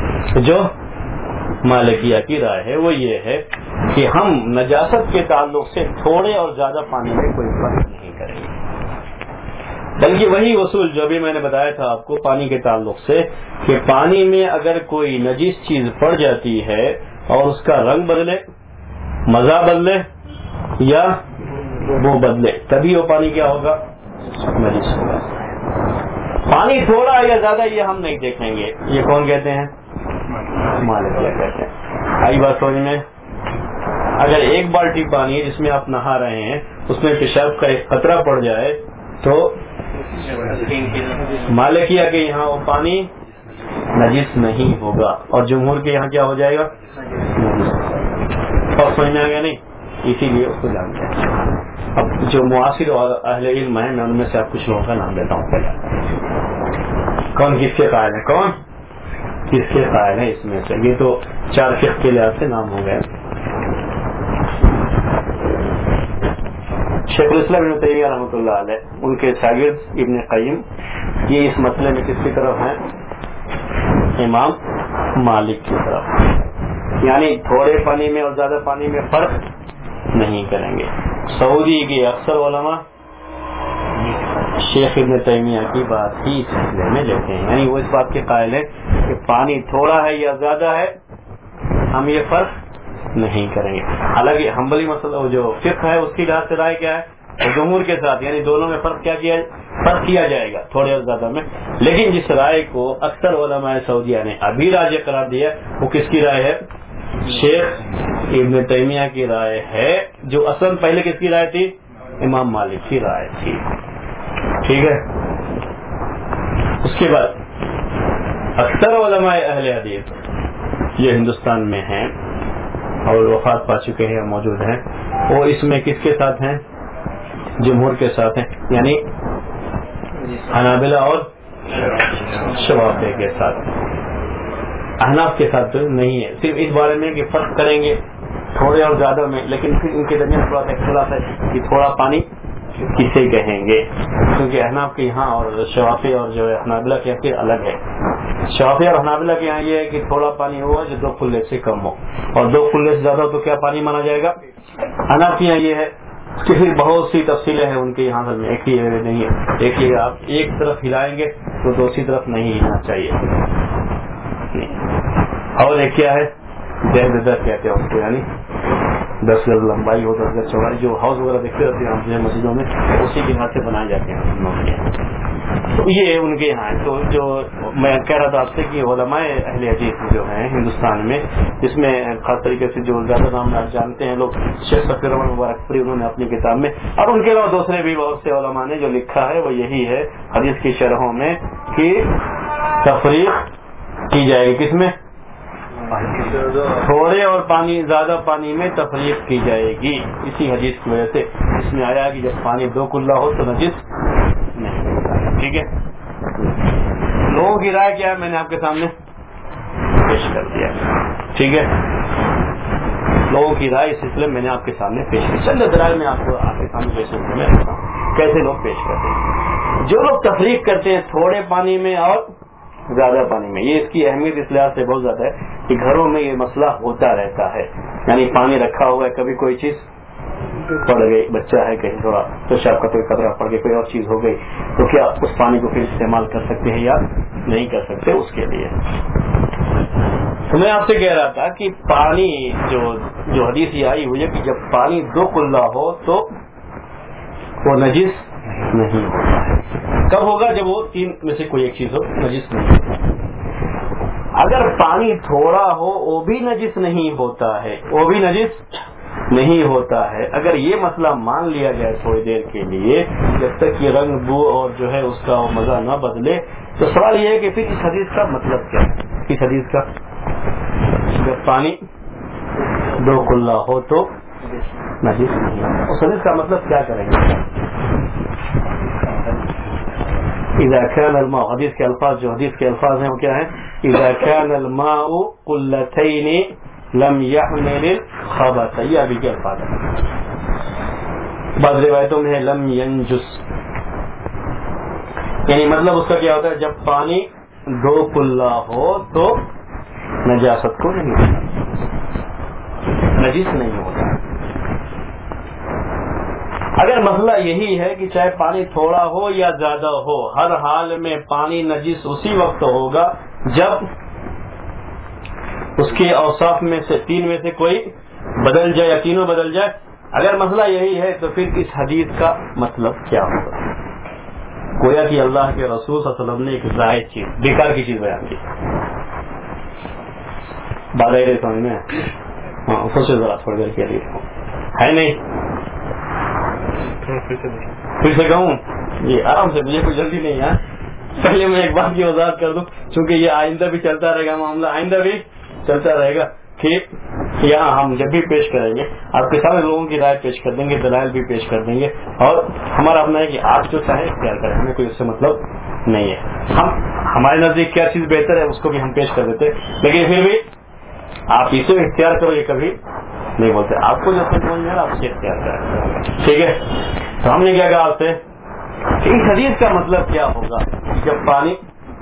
ہے، وہ یہ ہے کہ ہم نجاست کے تعلق سے تھوڑے اور زیادہ پانی میں کوئی فرق نہیں کریں گے، بلکہ وہی اصول جو بھی میں نے بتایا تھا آپ کو پانی کے تعلق سے کہ پانی میں اگر کوئی نجس چیز پڑ جاتی ہے اور اس کا رنگ بدلے، مزہ بدلے یا وہ بدلے، تبھی وہ پانی کیا ہوگا؟ نجس ہوگا. پانی تھوڑا یا زیادہ یہ ہم نہیں دیکھیں گے. یہ کون کہتے ہیں؟ مالکیہ کہتے ہیں. آئی بات سمجھ میں؟ اگر ایک بالٹی پانی ہے جس میں آپ نہا رہے ہیں، اس میں پیشاب کا ایک قطرہ پڑ جائے تو مالکیہ کے یہاں وہ پانی نجس نہیں ہوگا اور جمہور کے یہاں کیا ہو جائے گا؟ اور سمجھ میں آ گیا نہیں؟ اسی لیے اس کو جانتے ہیں. اب جو معاصر اہل علم ہیں میں ان میں سے آپ کچھ لوگوں کا نام دیتا ہوں. پہلے کون کس کے قائل ہے؟ کون کس کے قائل ہے اس میں سے؟ یہ تو 4 فقہ کے لحاظ سے نام ہو گئے. شیخ الاسلام ابن تیمیہ رحمۃ اللہ علیہ، ان کے شاگرد ابن قیم، یہ اس مسئلے میں کس کی طرف ہیں؟ امام مالک کی طرف. یعنی تھوڑے پانی میں اور زیادہ پانی میں فرق نہیں کریں گے. سعودی کے اکثر علماء شیخ ابن تیمیہ کی بات ہی اس سلسلے میں لیتے ہیں، یعنی وہ اس بات کے قائل ہے کہ پانی تھوڑا ہے یا زیادہ ہے ہم یہ فرق نہیں کریں گے. حالانکہ حنبلی مسئلہ جو فقہ ہے اس کی لحاظ سے رائے کیا ہے؟ جمہور کے ساتھ، یعنی دونوں میں فرق کیا جائے گا تھوڑے اور زیادہ میں. لیکن جس رائے کو اکثر علماء سعودیہ نے ابھی راجح قرار دیا وہ کس کی رائے ہے؟ شیخ ابن تیمیہ کی رائے ہے، جو اصل پہلے کس کی رائے تھی؟ امام مالک کی رائے تھی. ٹھیک ہے. اس کے بعد اکثر علماء اہل حدیث یہ ہندوستان میں ہیں اور وفات پا چکے ہیں، موجود ہیں، وہ اس میں کس کے ساتھ ہیں؟ جمہور کے ساتھ ہیں، یعنی حنابلہ اور شوافی کے ساتھ. احناف کے ساتھ تو نہیں ہے. صرف اس بارے میں کہ فرق کریں گے تھوڑے اور زیادہ میں، لیکن پھر ان کے درمیان تھوڑا سا اختلاف ہے کہ تھوڑا پانی کسے کہیں گے، کیونکہ احناف کے یہاں اور شوافی اور جو ہے حنابلہ کے یہاں الگ ہے. شوافی اور حنابلہ کے یہاں یہ ہے کہ تھوڑا پانی ہوا جو 2 کلے سے کم ہو، اور 2 کلے سے زیادہ ہو تو کیا پانی مانا جائے گا؟ حناف کے یہاں یہ ہے کہ پھر بہت سی تفصیلیں ہیں ان کے یہاں میں، ایک ہی نہیں ہے. ایک ہی آپ ایک طرف ہلائیں گے تو دوسری طرف نہیں ہلنا چاہیے. اور ایک کیا ہے؟ جیز کہتے ہیں اس کو، یعنی 10 गज लंबाई हो, 10 गज चौड़ाई, जो हाउस वगैरह देखते रहते हैं हम मस्जिदों में, उसी के हाथ से बनाए जाते हैं। तो ये उनके यहाँ है। तो जो मैं कह रहा था आपसे कि उलमाए अहले हदीस जो हैं हिंदुस्तान में, इसमें खास तरीके से जो ज्यादा नाम आप जानते हैं लोग, शेख सफी रहमान मुबारकपुरी, उन्होंने अपनी किताब में, और उनके अलावा दूसरे भी बहुत से उलमा ने जो लिखा है वो यही है हदीस की शरहों में कि तफरीक की जाएगी। किसमें? थोड़े और पानी ज्यादा पानी में तफरीक की जाएगी। इसी हदीस की वजह से इसमें आया कि जब पानी 2 कुल्ला हो तो नजिस नहीं होता है। ठीक है, लोगों की राय क्या है मैंने आपके सामने पेश कर दिया। ठीक है, लोगों की राय इस सिलसिले में मैंने आपके सामने पेश की। चंद दलाल में आपको आपके सामने पेश करता हूं कैसे लोग पेश करते हैं। जो लोग तफरीक करते हैं थोड़े पानी में और ज्यादा पानी में, ये इसकी अहमियत इस लिहाज से बहुत ज्यादा है कि घरों में ये मसला होता रहता है। यानी पानी रखा हुआ है, कभी कोई चीज पड़ गई, बच्चा है कहीं थोड़ा पेशाब का कोई कतरा पड़ गई, कोई और चीज हो गई, तो क्या उस पानी को फिर इस्तेमाल कर सकते हैं या नहीं कर सकते? उसके लिए तो मैं आपसे कह रहा था कि पानी जो हदीस ये आई हुई है कि जब पानी 2 कुल्ला हो तो वो नजिस नहीं होता है। कब होगा? जब वो 3 में से कोई एक चीज हो, नजिस नहीं होता। अगर पानी थोड़ा हो वो भी नजिस नहीं होता है, वो भी नजिस नहीं होता है। अगर ये मसला मान लिया जाए थोड़ी देर के लिए, जब तक ये रंग बू और जो है उसका मजा न बदले, तो सवाल ये है कि फिर इस हदीस का मतलब क्या है? इस हदीस का जब पानी 2 कुल्ला हो तो नजिस नहीं होता, उस हदीस का मतलब क्या करेंगे? इज़ा कान अल-माउ, हदीस के अल्फाज जो हदीस के अल्फाज हैं वो क्या है? इज़ा कान अल-माउ कुल्लतैनि लम यहमिल खबस, ये अभी के अल्फाज है। बाद रिवायतों में है लम यंजुस, यानी मतलब उसका क्या होता है? जब पानी 2 कुल्ला हो तो नजासत को नहीं होता, नजिस नहीं होता। अगर मसला यही है कि चाहे पानी थोड़ा हो या ज्यादा हो, हर हाल में पानी नजिस उसी वक्त होगा जब उसके औसाफ में से 3 में से कोई बदल जाए या तीनों बदल जाए। अगर मसला यही है तो फिर इस हदीस का मतलब क्या होगा? गोया कि अल्लाह के रसूल सल्लल्लाहु अलैहि वसल्लम ने एक जायज चीज, बेकार की चीज बयान की। बादल समझ में? हाँ, सोचो जरा थोड़ी देर के लिए, है नहीं? फिर से कहूँ? ये आराम से, मुझे कोई जल्दी नहीं है। पहले मैं एक बात की वजाहत कर दूं, क्योंकि ये आइंदा भी चलता रहेगा, मामला आइंदा भी चलता रहेगा कि यहाँ हम जब भी पेश करेंगे आपके सामने लोगों की राय पेश कर देंगे, दलाइल भी पेश कर देंगे, और हमारा अपना है कि आप जो चाहे इख्तियार करें, हमें कोई उससे मतलब नहीं है। हम हमारे नजदीक क्या चीज बेहतर है उसको भी हम पेश कर देते, लेकिन फिर भी आप इसे इख्तियार करो ये कभी नहीं बोलते। आपको जब तक समझ में आप उसे इख्तियार करें। ठीक है, तो हमने क्या कहा आपसे, इस हदीस का मतलब क्या होगा जब पानी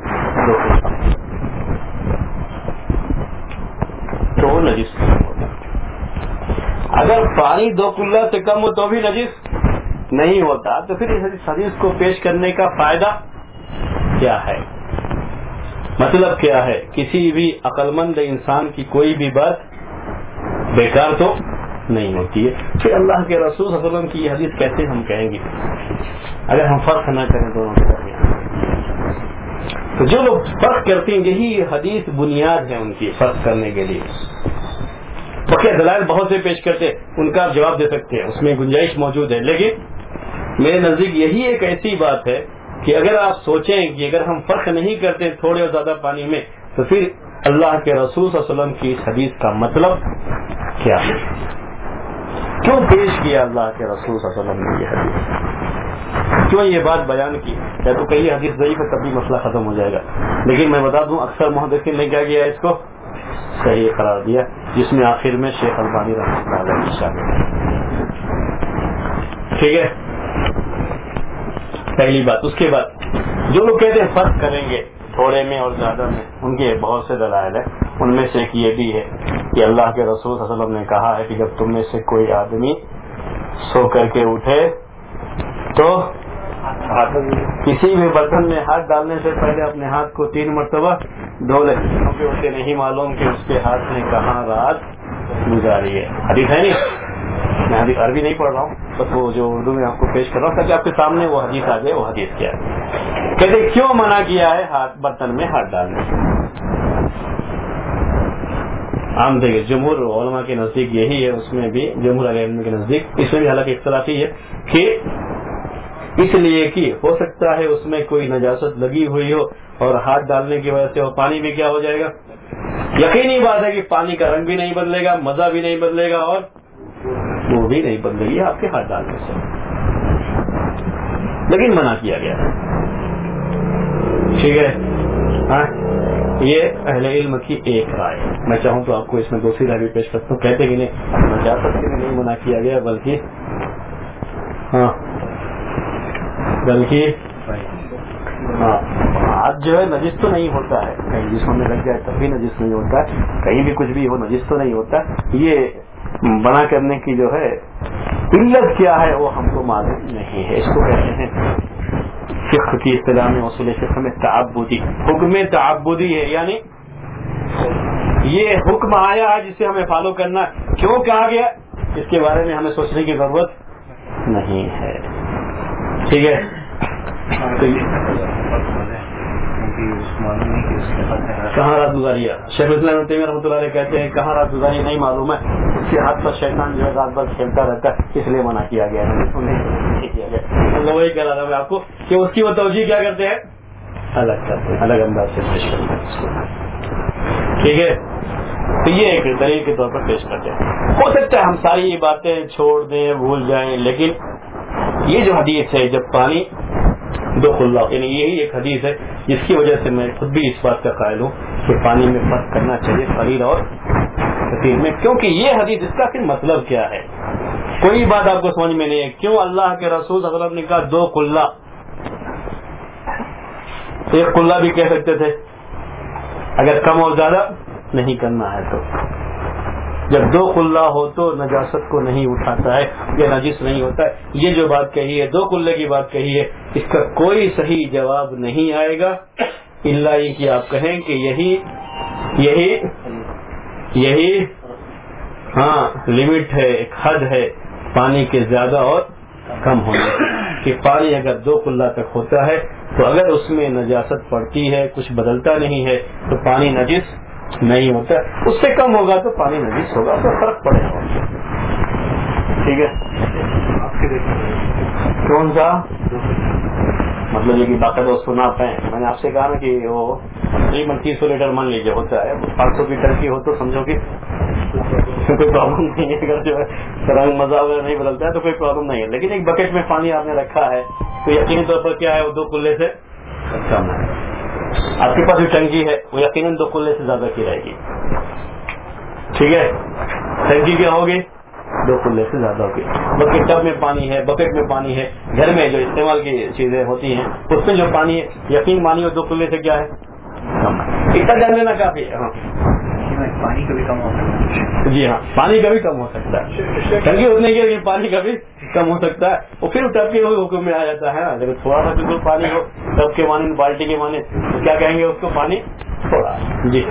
तो नजिस नहीं होता। अगर पानी 2 कुल्ला से कम हो तो भी नजिस नहीं होता, तो फिर इस हदीस को पेश करने का फायदा क्या है? मतलब क्या है? किसी भी अक्लमंद इंसान की कोई भी बात बेकार तो नहीं होती है। फिर अल्लाह के रसूल सल्लल्लाहु अलैहि वसल्लम की ये हदीस कैसे हम कहेंगे अगर हम फर्क न करें दोनों के दरमियान? तो जो लोग फर्क करते हैं, यही हदीस बुनियाद है उनकी फर्क करने के लिए। तो क्या दलाइल बहुत से पेश करते हैं, उनका आप जवाब दे सकते हैं, उसमें गुंजाइश मौजूद है, लेकिन मेरे नजदीक यही एक ऐसी बात है कि अगर आप सोचें कि अगर हम फर्क नहीं करते थोड़े और ज्यादा पानी में, तो फिर अल्लाह के रसूल सल्लल्लाहु अलैहि वसल्लम की इस हदीस का मतलब क्या है? क्यों पेश किया अल्लाह के रसूल सल्लल्लाहु अलैहि वसल्लम ने ये हदीस? क्यों ये बात बयान की? या तो कहीं हदीस ज़ईफ है तब भी मसला खत्म हो जाएगा, लेकिन मैं बता दूं अक्सर मुहद्दिसीन ने क्या किया, इसको सही करार दिया, जिसमें आखिर में शेख अलबानी रहमतुल्लाह अलैह शामिल है। ठीक है, पहली बात। उसके बाद जो लोग कहते हैं फर्क करेंगे थोड़े में और ज्यादा में, उनके बहुत से दलाइल है। उनमें से एक ये भी है कि अल्लाह के रसूल सल्लल्लाहु अलैहि वसल्लम ने कहा है कि जब तुम में से कोई आदमी सो करके उठे तो किसी भी बर्तन में हाथ डालने से पहले अपने हाथ को 3 मरतबा धो ले, क्योंकि उसे नहीं मालूम कि उसके हाथ ने कहाँ रात गुजारी है। हदीस है नहीं? میں ابھی عربی نہیں پڑھ رہا ہوں، بس وہ جو اردو میں آپ کو پیش کر رہا ہوں تاکہ آپ کے سامنے وہ حدیث آ جائے. وہ حدیث کیا ہے؟ کہتے کیوں منع کیا ہے برتن میں ہاتھ ڈالنے؟ عام دیکھیے جمہور علماء کے نزدیک یہی ہے، اس میں بھی جمہور علماء کے نزدیک اس میں بھی حالانکہ اختلافی ہے کہ اس لیے کہ ہو سکتا ہے اس میں کوئی نجاست لگی ہوئی ہو اور ہاتھ ڈالنے کی وجہ سے وہ پانی بھی کیا ہو جائے گا. یقینی بات ہے کہ پانی کا رنگ بھی نہیں بدلے گا، مزہ بھی نہیں بدلے گا اور وہ بھی نہیں بدلے گی آپ کے ہاتھ ڈالنے سے، لیکن منع کیا گیا. ٹھیک ہے. ہاں یہ اہل علم کی ایک رائے. میں چاہوں تو آپ کو اس میں دوسری رائے بھی پیش کرتا ہوں. کہتے کہ نہیں نجاست کے لیے نہیں منع کیا گیا بلکہ ہاتھ جو ہے نجس تو نہیں ہوتا ہے، کہیں جسم میں لگ جائے تب بھی نجس نہیں ہوتا ہے، کہیں بھی کچھ بھی ہو نجس تو نہیں ہوتا. یہ منع کرنے کی جو ہے علت کیا ہے وہ ہم کو معلوم نہیں ہے. اس کو کہتے ہیں فقہ کی اصطلاح میں، اصول فقہ میں تعبدی، حکم تعبدی ہے. یعنی یہ حکم آیا ہے جسے ہمیں فالو کرنا، کیوں کہا گیا اس کے بارے میں ہمیں سوچنے کی ضرورت نہیں ہے. ٹھیک ہے. کہاں رات گزاری ہے؟ شیخ الاسلام تیمیہ رحمۃ اللہ علیہ کہتے ہیں کہاں رات گزاری نہیں معلوم ہے، اس کے ہاتھ پر شیطان جو ہے رات بھر کھیلتا رہتا ہے، اس لیے منع کیا گیا ہے. وہی کہہ رہا تھا میں آپ کو کہ اس کی وہ توجہ کیا کرتے ہیں، الگ کرتے ہیں، الگ انداز سے پیش کرتے ہیں اس کو. ٹھیک ہے. تو یہ ایک دلیل کے طور پر پیش کرتے ہیں. ہو سکتا ہے ہم ساری یہ باتیں چھوڑ دیں، بھول جائیں، لیکن یہ جو حدیث ہے جب پانی دو خلا، یعنی یہی ایک حدیث ہے جس کی وجہ سے میں خود بھی اس بات کا قائل ہوں کہ پانی میں فرق کرنا چاہیے قلیل اور کثیر میں. کیونکہ یہ حدیث اس کا پھر مطلب کیا ہے، کوئی بات آپ کو سمجھ میں نہیں ہے. کیوں اللہ کے رسول صلی اللہ علیہ وسلم نے کہا دو قلہ؟ ایک قلہ بھی کہہ سکتے تھے اگر کم اور زیادہ نہیں کرنا ہے. تو جب دو قلہ ہو تو نجاست کو نہیں اٹھاتا ہے یا نجس نہیں ہوتا ہے. یہ جو بات کہی ہے دو قلے کی بات کہی ہے، اس کا کوئی صحیح جواب نہیں آئے گا الا یہ کہ آپ کہیں کہ یہی ہاں لمٹ ہے، ایک حد ہے پانی کے زیادہ اور کم ہونے کہ پانی اگر دو قلہ تک ہوتا ہے تو اگر اس میں نجاست پڑتی ہے کچھ بدلتا نہیں ہے تو پانی نجس نہیں ہوتا. اس سے کم ہوگا تو پانی نجس ہوگا، اس کا فرق پڑے گا. ٹھیک ہے. کون سا مطلب یہ کہ باقاعدہ سنا پائیں. میں نے آپ سے کہا نا کہ وہ تقریباً 300 لیٹر مان لیجیے ہوتا ہے، 500 کی ٹنکی ہو تو سمجھو کہ کوئی پرابلم نہیں ہے. اگر جو ہے رنگ مزہ وغیرہ نہیں بدلتا ہے تو کوئی پرابلم نہیں ہے. لیکن ایک بکٹ میں پانی آپ نے رکھا ہے تو یقینی طور پر کیا ہے وہ دو قلے سے کم ہے. آپ کے پاس جو ٹنکی ہے وہ یقیناً دو قلے سے زیادہ کی رہے گی. ٹھیک ہے. ٹنکی کیا ہوگی؟ دو قلے سے زیادہ ہوگی. بلکہ ٹب میں پانی ہے، بکٹ میں پانی ہے، گھر میں جو استعمال کی چیزیں ہوتی ہیں اس میں جو پانی ہے یقین مانی دو قلے سے کیا ہے کم ہے. اتنا جان لینا کافی ہے. پانی کبھی کم ہو سکتا ہے. جی ہاں پانی کا بھی کم ہو سکتا ہے. ٹنکی اتنے کی پانی کا بھی کم ہو سکتا ہے. وہ پھر ٹب کے حکم میں آ جاتا ہے. اگر تھوڑا سا بالکل پانی ہو ٹب کے مانے بالٹی کے مانے تو کیا کہیں گے اس کو پانی تھوڑا. جی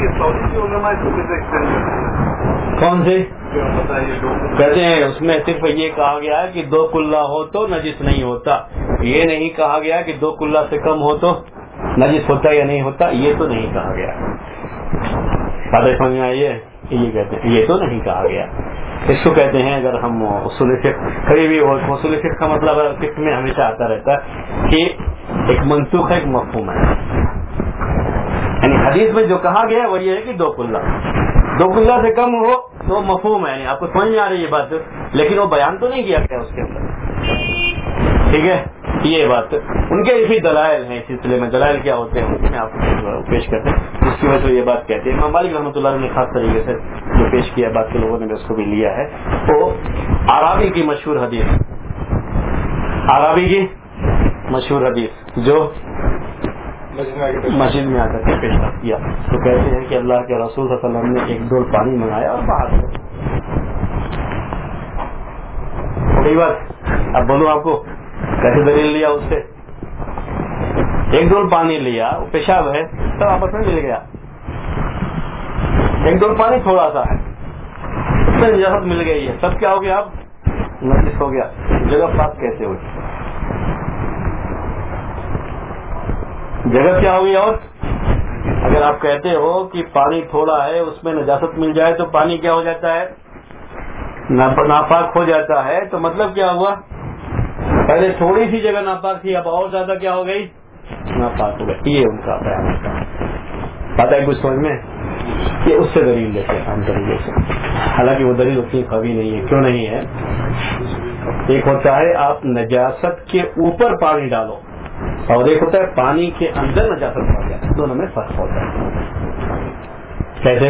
کون سے کہتے ہیں اس میں صرف یہ کہا گیا ہے کہ دو قلہ ہو تو نجس نہیں ہوتا. یہ نہیں کہا گیا کہ دو قلہ سے کم ہو تو نجس ہوتا یا نہیں ہوتا. یہ تو نہیں کہا گیا. باتیں سمجھ میں آئی ہے. یہ کہتے ہیں یہ تو نہیں کہا گیا. اس کو کہتے ہیں اگر ہم اصول فقہ کبھی بھی اصول فقہ کا مطلب فقہ میں ہمیشہ آتا رہتا ہے کہ ایک منسوخ ہے ایک مفہوم ہے. یعنی حدیث میں جو کہا گیا ہے وہ یہ ہے کہ دو قلہ سے کم ہو تو مفہوم ہے. یعنی آپ کو سمجھ میں آ رہی ہے یہ بات، لیکن وہ بیان تو نہیں کیا گیا اس کے اندر. ٹھیک ہے. یہ بات ان کے بھی دلائل ہیں اس سلسلے میں. دلائل کیا ہوتے ہیں میں آپ کو پیش کرتے ہیں جس کی وجہ سے یہ بات کہتے ہیں. امام مالک رحمۃ اللہ نے خاص طریقے سے جو پیش کیا بات کے لوگوں نے اس کو بھی لیا ہے. وہ عرابی کی مشہور حدیث جو مسجد میں آ کر کے پیش کیا تو کہتے ہیں کہ اللہ کے رسول صلی اللہ علیہ وسلم نے ایک ڈول پانی منگایا اور باہر ہو گئی بات. اب بولو آپ کو کیسے دلیل لیا اس سے؟ ایک ڈول پانی لیا، وہ پیشاب ہے سب آپس میں مل گیا. ایک ڈول پانی تھوڑا سا ہے اس میں نجاست مل گئی ہے، سب کیا ہو گیا؟ آپ نجس ہو گیا. جگہ پاک کیسے ہوگی؟ جگہ کیا ہوگی؟ اور اگر آپ کہتے ہو کہ پانی تھوڑا ہے اس میں نجاست مل جائے تو پانی کیا ہو جاتا ہے؟ ناپاک ہو جاتا ہے. تو مطلب کیا ہوا؟ پہلے تھوڑی سی جگہ ناپاک تھی، اب اور زیادہ کیا ہو گئی؟ ناپاک ہو گئی. یہ ان کا بیان پتا ہے کچھ سمجھ میں؟ کہ اس سے دلیل دیتے ہیں عام طریقے سے، حالانکہ وہ دلیل اتنی قوی نہیں ہے. کیوں نہیں ہے؟ ایک ہوتا ہے آپ نجاست کے اوپر پانی ڈالو، اور ایک ہوتا ہے پانی کے اندر نجاست پڑ جائے. دونوں میں فرق ہوتا ہے. کیسے؟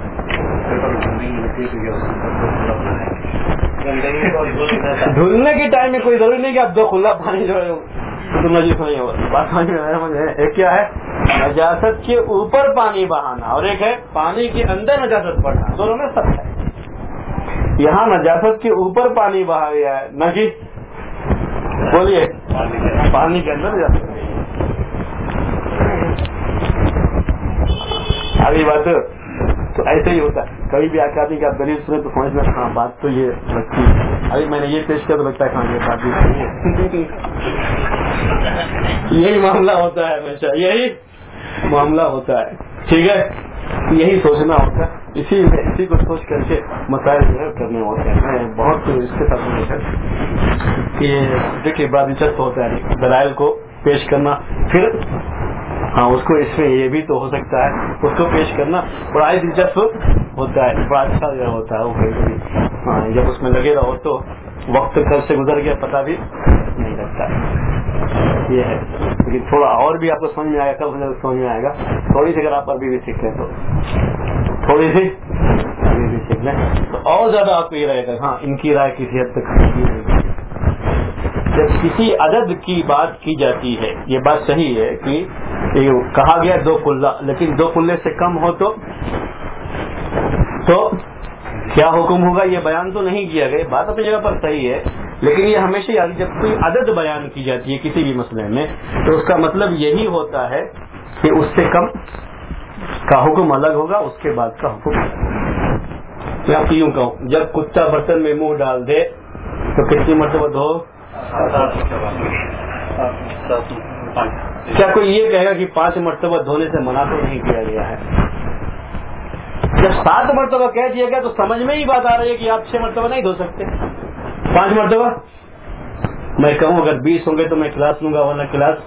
دھلنے کے ٹائم میں کوئی ضروری نہیں کہ آپ دو کھلا پانی جو ہے تو نجیس نہیں ہوگا. بات سمجھ میں؟ ایک کیا ہے نجاست کے اوپر پانی بہانا، اور ایک ہے پانی کے اندر نجاست پڑنا. دونوں میں فرق ہے. یہاں نجاست کے اوپر پانی بہا گیا ہے، نجیس بولیے پانی کے اندر نجاست. ابھی بات تو ایسے ہی ہوتا ہے. کبھی بھی آدمی کہ آپ دلیل سنیں تو سمجھ میں ہاں بات تو یہ لگتی ہے. ابھی میں نے یہ پیش کیا تو لگتا ہے ہاں یہ بات بھی صحیح ہے. یہی معاملہ ہوتا ہے ہمیشہ، یہی معاملہ ہوتا ہے. ٹھیک ہے، یہی سوچنا ہوتا ہے. اسی کو سوچ کر کے مسائل جو ہے کرنے ہوتے ہیں. میں بہت اس کے ساتھ یہ دیکھیے بڑا دلچسپ ہوتا ہے دلائل کو پیش کرنا. پھر ہاں اس کو اس میں یہ بھی تو ہو سکتا ہے اس کو پیش کرنا بڑا ہی دلچسپ ہوتا ہے، بڑا اچھا جو ہوتا ہے وہ کبھی ہاں جب اس میں لگے رہو تو وقت کل سے گزر گیا پتہ بھی نہیں لگتا. یہ ہے. لیکن تھوڑا اور بھی آپ کو سمجھ میں آئے گا، کب سمجھ میں آئے گا. تھوڑی سی اگر آپ ابھی بھی سیکھ لیں تو تھوڑی سی ابھی بھی سیکھ لیں تو اور زیادہ آپ کو یہ رہے گا ہاں ان کی رائے کسی حد تک. جب کسی عدد کی بات کی جاتی ہے یہ بات صحیح ہے کہ کہا گیا 2 کلہ، لیکن 2 کلے سے کم ہو تو کیا حکم ہوگا یہ بیان تو نہیں کیا گیا. بات اپنی جگہ پر صحیح ہے، لیکن یہ ہمیشہ یاد جب کوئی عدد بیان کی جاتی ہے کسی بھی مسئلے میں تو اس کا مطلب یہی ہوتا ہے کہ اس سے کم کا حکم الگ ہوگا، اس کے بعد کا حکم الگ ہوگا. میں آپ کو یوں کہوں جب کتا برتن میں منہ ڈال دے تو کتنی مرتبہ دھو؟ کیا کوئی یہ کہے گا کہ 5 مرتبہ دھونے سے منع تو نہیں کیا گیا ہے؟ جب 7 مرتبہ کہہ دیا گیا تو سمجھ میں ہی بات آ رہی ہے کہ آپ 6 مرتبہ نہیں دھو سکتے، 5 مرتبہ. میں کہوں اگر 20 ہوں گے تو میں کلاس لوں گا، ورنہ کلاس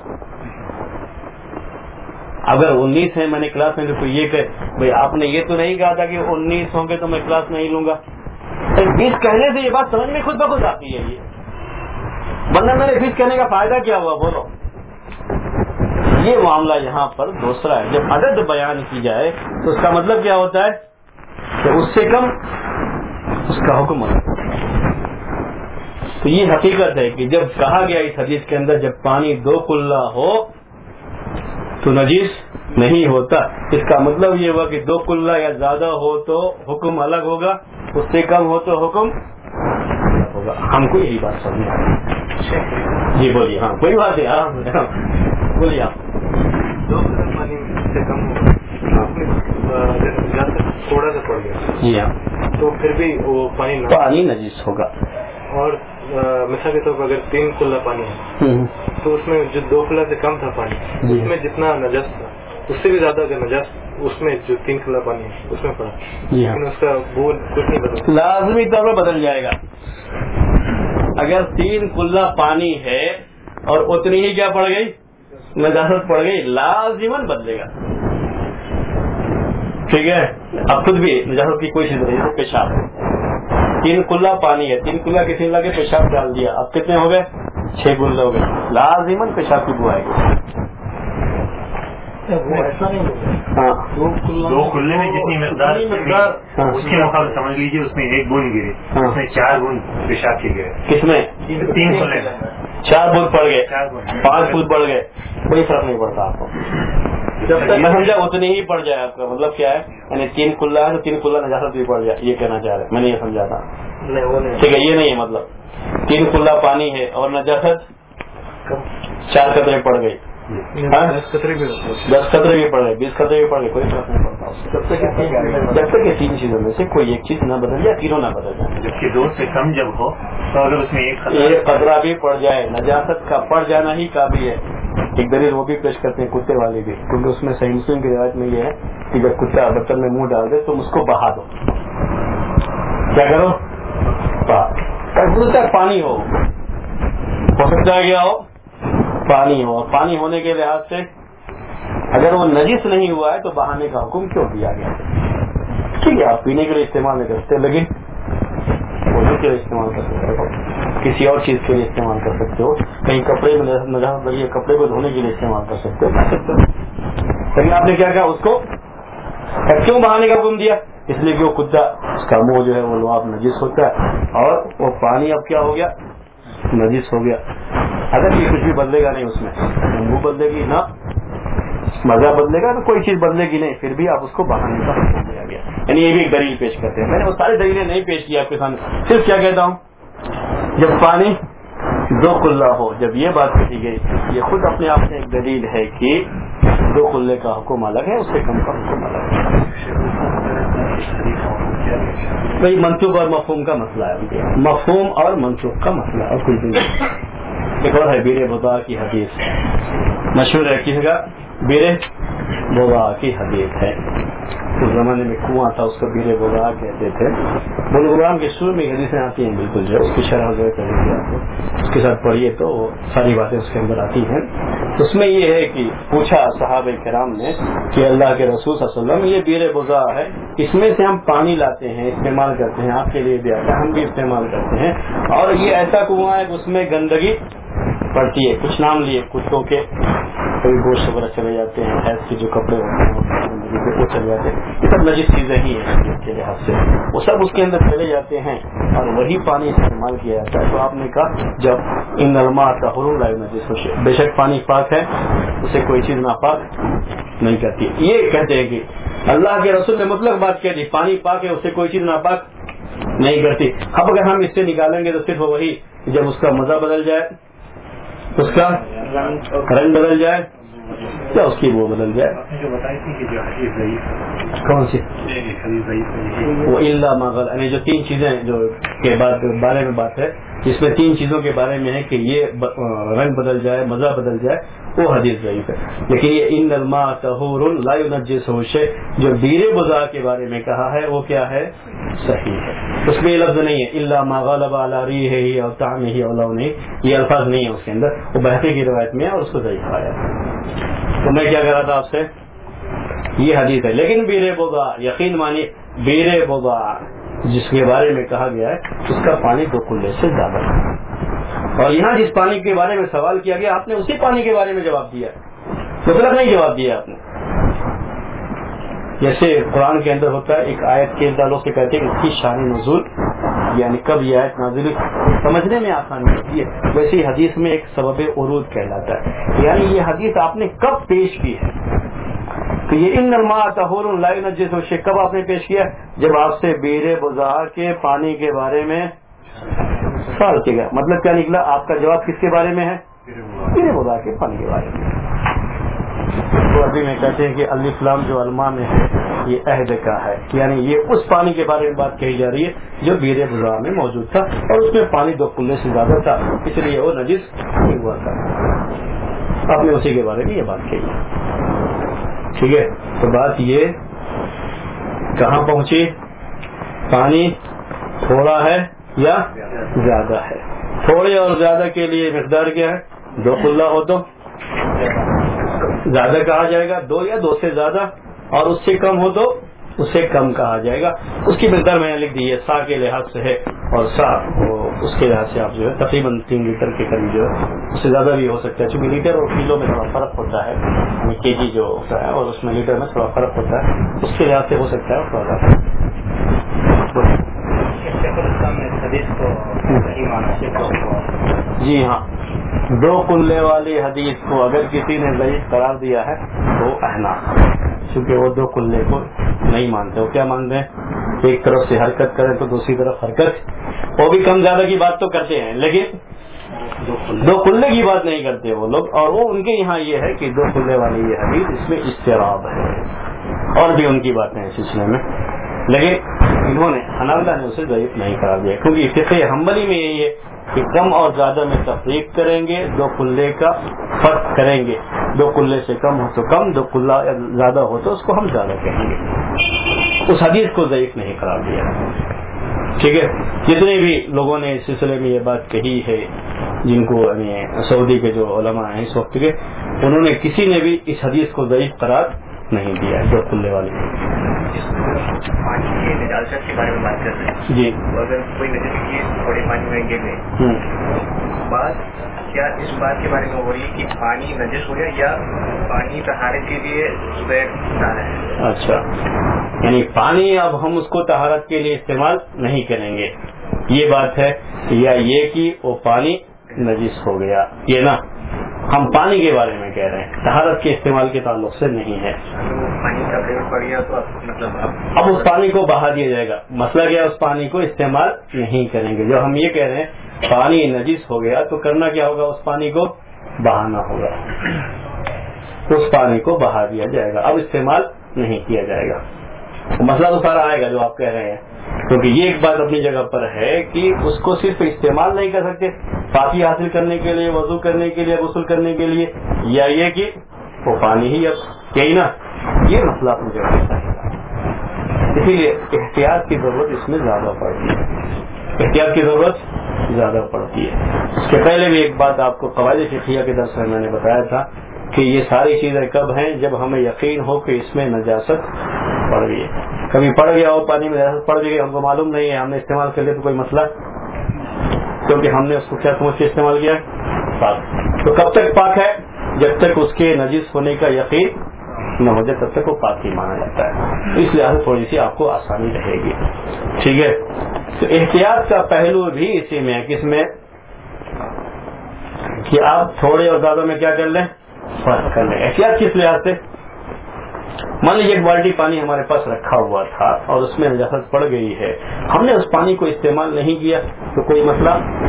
اگر 19 ہے میں نے کلاس میں تو کوئی یہ کہ بھائی آپ نے یہ تو نہیں کہا تھا کہ 19 ہوں گے تو میں کلاس نہیں لوں گا. 20 کہنے سے یہ بات سمجھ میں خود بخود آتی ہے. یہ ورنہ میں نے 20 کہنے کا فائدہ کیا ہوا بولو. یہ معاملہ یہاں پر دوسرا ہے. جب عدد بیان کی جائے تو اس کا مطلب کیا ہوتا ہے کہ اس سے کم اس کا حکم ہوتا ہے. تو یہ حقیقت ہے کہ جب کہا گیا اس حدیث کے اندر جب پانی 2 کلہ ہو تو نجیس نہیں ہوتا، اس کا مطلب یہ ہوا کہ 2 کلہ یا زیادہ ہو تو حکم الگ ہوگا، اس سے کم ہو تو حکم الگ ہوگا. ہم کو یہی بات سمجھ آ رہی ہے. جی بولیے. ہاں کوئی بات ہے آرام سے بولیے. آپ 2 کلہ پانی سے کم تھوڑا سا پڑ گیا جی ہاں تو پھر بھی وہ پانی نجیس ہوگا. اور مثال کے طور پر اگر 3 کلہ پانی ہے تو اس میں جو 2 کلہ سے کم تھا پانی اس میں جتنا نجس تھا اس سے بھی زیادہ اگر نجس اس میں جو 3 کلہ پانی ہے اس میں پڑا لیکن اس کا بول کچھ نہیں بدل، لازمی طور پر بدل جائے گا. اگر 3 کلہ پانی ہے اور اتنی ہی کیا پڑ گئی نجاست پڑ گئی لازماً بدلے گا. ٹھیک ہے. اب خود بھی نجاست کی کوئی چیز نہیں. پیشاب 3 کلہ پانی ہے، 3 کلہ کسی نے لگے پیشاب ڈال دیا، اب کتنے ہو گئے 6 کلہ ہو گئے، لازماً پیشاب کی بو آئے گی. ایسا نہیں ہوگا. ہاں 2 کلے میں جتنی مقدار اس کے مقابلے سمجھ لیجیے اس میں 1 بوند گری، اس میں 4 بوند پیشاب کے گرے. کس میں 3 کلے 4 بوند پڑ گئے، 5 بوند پڑ گئے، کوئی فرق نہیں پڑتا آپ کو. جب تک میں سمجھا اتنی ہی پڑ جائے. آپ کا مطلب کیا ہے یعنی 3 کلہ ہے تو 3 کلہ نجاست بھی پڑ جائے، یہ کہنا چاہ رہے. میں نے یہ سمجھا تھا. ٹھیک ہے یہ نہیں ہے مطلب 3 کلہ پانی ہے اور نجاست 4 قطرے پڑ گئی 10 खतरे भी 10 खतरे भी पड़ गए, 20 खतरे भी पड़ गए, कोई फर्क नहीं पड़ता उससे, जब तक ये 3 चीजों में से कोई एक चीज ना बदल जाए, तीनों ना बदल जाए। जबकि 2 से कम जब हो तो अगर उसमें एक खतरा भी पड़ जाए, नजासत का पड़ जाना ही काफी है। एक दलील वो भी पेश करते हैं कुत्ते वाली भी, क्योंकि उसमें सही मुस्लिम की रिवायत में ये है कि जब कुत्ता बर्तन में मुंह डाल दे तो उसको बहा दो। क्या करो? पानी हो सकता है, क्या हो? पानी हो। और पानी होने के लिहाज से अगर वो नजिस नहीं हुआ है तो बहाने का हुक्म क्यों दिया गया? ठीक है, आप पीने के लिए इस्तेमाल नहीं करते, लेकिन वजू के लिए इस्तेमाल कर सकते हो, किसी और चीज के लिए इस्तेमाल कर सकते हो, कहीं कपड़े में नजाकत लगी है, कपड़े को धोने के लिए इस्तेमाल कर सकते हो। लेकिन आपने क्या कहा उसको? क्यों बहाने का हुक्म दिया? इसलिए कि वो कुत्ता, उसका मुंह जो है वो लुआब नजिस होता है, और वो पानी अब क्या हो गया? नजिस हो गया। अगर ये कुछ भी बदलेगा नहीं उसमें, मुंह बदलेगी ना, मजा बदलेगा ना, कोई चीज बदलेगी नहीं, फिर भी आप उसको बहाने का हुक्म दिया गया। यानी ये भी एक दलील पेश करते हैं। मैंने वो सारी दलीलें नहीं पेश की आपके सामने, सिर्फ क्या कहता हूँ, जब पानी 2 कुल्ला हो, जब ये बात कही गई, ये खुद अपने आप में एक दलील है कि 2 कुल्ले का हुक्म अलग है, उससे कम का हुक्म अलग है। भाई मंसूब और मफहूम का मसला है, मफहूम और मंसूब का मसला और कुछ नहीं। एक और है बीरे बुदा की हदीस, मशहूर है, किसी का बीरे बुदा की हदीस है। उस जमाने में कुआं था, उसको बीरे बुदा कहते थे। बुलगुलाम के शुरू में हदीसें आती हैं, बिल्कुल जो उसकी शरह जो है उसके साथ पढ़िए तो सारी बातें उसके अंदर आती हैं। उसमें ये है कि पूछा सहाबे किराम ने कि अल्लाह के रसूल सल्लल्लाहु अलैहि वसल्लम, ये बीरे बुदा है, इसमें से हम पानी लाते हैं, इस्तेमाल करते हैं, आपके लिए भी आता है, हम भी इस्तेमाल करते हैं, और ये ऐसा कुआं है उसमें गंदगी पड़ती है। कुछ नाम लिए कुत्तों के, कभी गोश्त वगैरह चले जाते हैं, भैंस के जो कपड़े होते हैं वो चले जाते हैं, ये सब नजिस चीजें ही हैं के लिहाज से, वो सब उसके अंदर चले जाते हैं और वही पानी इस्तेमाल किया जाता है। तो आपने कहा जब इन नलमा तहुरुन ला नजिस, बेशक पानी पाक है, उसे कोई चीज नापाक नहीं करती। ये कहते हैं कि अल्लाह के रसूल ने मुतलक बात कह दी, पानी पाक है, उससे कोई चीज नापाक नहीं करती। अब अगर हम इससे निकालेंगे तो सिर्फ वही, जब उसका मजा बदल जाए, उसका रंग बदल जाए, या उसकी वो बदल जाए। जो बताई थी कि जो हदीस ज़ईफ़, कौन सी? हदीस ज़ईफ़ वो इल्ला मगल, यानी जो 3 चीजें जो के बारे में बात है, जिसमें 3 चीजों के बारे में है कि ये रंग बदल जाए, मजा बदल जाए, वो हदीस ज़ईफ़ है। लेकिन ये इन्नल माअ तहूरुन ला युनज्जिसुहु शै, जो बीरे बुज़ा के बारे में कहा है वो क्या है? सही है। उसमें ये लफ्ज नहीं है इल्ला मा गलबा अला रिहिही और तामिही और लौनिही, ये अल्फाज नहीं है उसके अंदर, वो बहक़ी की रिवायत में है और उसको ज़ईफ़ आया। तो मैं क्या कह रहा था आपसे, ये हदीस है। लेकिन बीरे बुज़ा, यकीन मानिए बीरे बुज़ा जिसके बारे में कहा गया है उसका पानी 2 कुल्ले से ज्यादा है, और यहाँ जिस पानी के बारे में सवाल किया गया आपने उसी पानी के बारे में जवाब दिया, मतलब नहीं जवाब दिया आपने। जैसे कुरान के अंदर होता है, एक आयत के दालों से कहते हैं इसकी शान नुज़ूल, यानी कब यह आयत नाज़िल हुई, समझने में आसानी होती है, वैसे ही हदीस में एक सबब उरूद कहलाता है, यानी ये हदीस आपने कब पेश की है। तो ये इन्नल माअ तहूरुन ला युनज्जिसुहु शै कब आपने पेश किया? जब आपसे बीरे बुज़ा के पानी के बारे में सवाल किया गया। मतलब क्या निकला? आपका जवाब किसके बारे में है? बीरे बुज़ा के पानी के बारे में। तो अभी में कहते हैं कि अलिफ लाम जो अलमा में है ये अहद का है, यानी ये उस पानी के बारे में बात कही जा रही है जो बीरे बुज़ा में मौजूद था, और उसमें पानी 2 कुल्ले से ज्यादा था, इसलिए वो नजिस नहीं हुआ था। आपने उसी के बारे में ये बात कही, ठीक है। तो बात ये कहाँ पहुंची? पानी थोड़ा है या ज्यादा है? थोड़े और ज्यादा के लिए मिकदार क्या है? 2 कुल्ला हो तो ज्यादा कहा जाएगा, 2 या 2 से ज्यादा, और उससे कम हो तो उसे कम कहा जाएगा। उसकी मिकदार मैंने लिख दी है, सा के लिहाज से है, और सा उसके लिहाज से आप जो है तकरीबन 3 लीटर के करीब जो है, उससे ज्यादा भी हो सकता है, क्योंकि लीटर और किलो में थोड़ा फर्क होता है, केजी जो होता है और उसमें लीटर में थोड़ा फर्क होता है, उसके लिहाज से हो सकता है थोड़ा ज्यादा। जी हाँ, 2 कुल्ले वाली हदीस को अगर किसी ने ज़ईफ़ करार दिया है तो अहनाफ, क्योंकि वो 2 कुल्ले को नहीं मानते। वो क्या मानते हैं? एक तरफ से हरकत करें तो दूसरी तरफ हरकत, वो भी कम ज्यादा की बात तो करते हैं, लेकिन دو کلے کی بات نہیں کرتے وہ لوگ، اور وہ ان کے یہاں یہ ہے کہ دو کلے والی یہ حدیث اس میں اضطراب ہے، اور بھی ان کی باتیں ہیں سلسلے میں، لیکن انہوں نے حنابلہ نے اسے ضعیف نہیں قرار دیا، کیونکہ فقہ حنبلی میں یہی ہے کہ کم اور زیادہ میں تفریق کریں گے، دو کلے کا فرق کریں گے، دو کلے سے کم ہو تو کم، دو کلہ زیادہ ہو تو اس کو ہم زیادہ کہیں گے، اس حدیث کو ضعیف نہیں قرار دیا۔ ٹھیک ہے، جتنے بھی لوگوں نے اس سلسلے میں یہ بات کہی ہے، جن کو سعودی کے جو علماء ہیں اس وقت کے، انہوں نے کسی نے بھی اس حدیث کو ضعیف قرار نہیں دیا ہے، دو کلے والی۔ پانی کی نجاست کے بارے میں بات کر رہے ہیں جی، اگر کوئی نجس چیز تھوڑے پانی میں گر گئی، بات کیا اس بات کے بارے میں ہو رہی ہے کہ پانی نجس ہو گیا یا پانی طہارت کے لیے غیر نہ ہے؟ اچھا، یعنی پانی اب ہم اس کو طہارت کے لیے استعمال نہیں کریں گے، یہ بات ہے، یا یہ کہ وہ پانی نجس ہو گیا، یہ نا ہم پانی کے بارے میں کہہ رہے ہیں، طہارت کے استعمال کے تعلق سے نہیں ہے۔ پانی کا پریوگ پڑ گیا تو مطلب اب اس پانی کو بہا دیا جائے گا، مسئلہ کیا ہے، اس پانی کو استعمال نہیں کریں گے۔ جو ہم یہ کہہ رہے ہیں پانی نجس ہو گیا تو کرنا کیا ہوگا، اس پانی کو بہانا ہوگا، اس پانی کو بہا دیا جائے گا، اب استعمال نہیں کیا جائے گا۔ مسئلہ تو سارا آئے گا جو آپ کہہ رہے ہیں، کیونکہ یہ ایک بات اپنی جگہ پر ہے کہ اس کو صرف استعمال نہیں کر سکتے، پاکی حاصل کرنے کے لیے، وضو کرنے کے لیے، غسل کرنے کے لیے، یا یہ کہ وہ پانی ہی اب یہی نا، یہ مسئلہ اپنی جگہ پر ہے۔ اسی لیے احتیاط کی ضرورت اس میں زیادہ پڑتی ہے، احتیاط کی ضرورت زیادہ پڑتی ہے۔ اس کے پہلے بھی ایک بات آپ کو قواعد فقہیہ کے درس میں میں نے بتایا تھا کہ یہ ساری چیزیں کب ہیں، جب ہمیں یقین ہو کہ اس میں نجاست پڑ گئی ہے۔ کبھی پڑ گیا ہو پانی میں نجاست پڑ گئی، ہم کو معلوم نہیں ہے، ہم نے استعمال کر لیا تو کوئی مسئلہ، کیونکہ ہم نے اس کو کیا سمجھ کے استعمال کیا، پاک۔ تو کب تک پاک ہے، جب تک اس کے نجس ہونے کا یقین نہ ہو جائے تب تک وہ پاک ہی مانا جاتا ہے۔ اس لحاظ تھوڑی سی آپ کو آسانی رہے گی، ٹھیک ہے۔ تو احتیاط کا پہلو بھی اسی میں ہے، کس میں، کہ آپ تھوڑے اور زیادہ میں کیا کر لیں، فرق کر لیں۔ احتیاط کس لحاظ سے، مان لیجیے ایک بالٹی پانی ہمارے پاس رکھا ہوا تھا اور اس میں نجاست پڑ گئی ہے، ہم نے اس پانی کو استعمال نہیں کیا تو کوئی مسئلہ،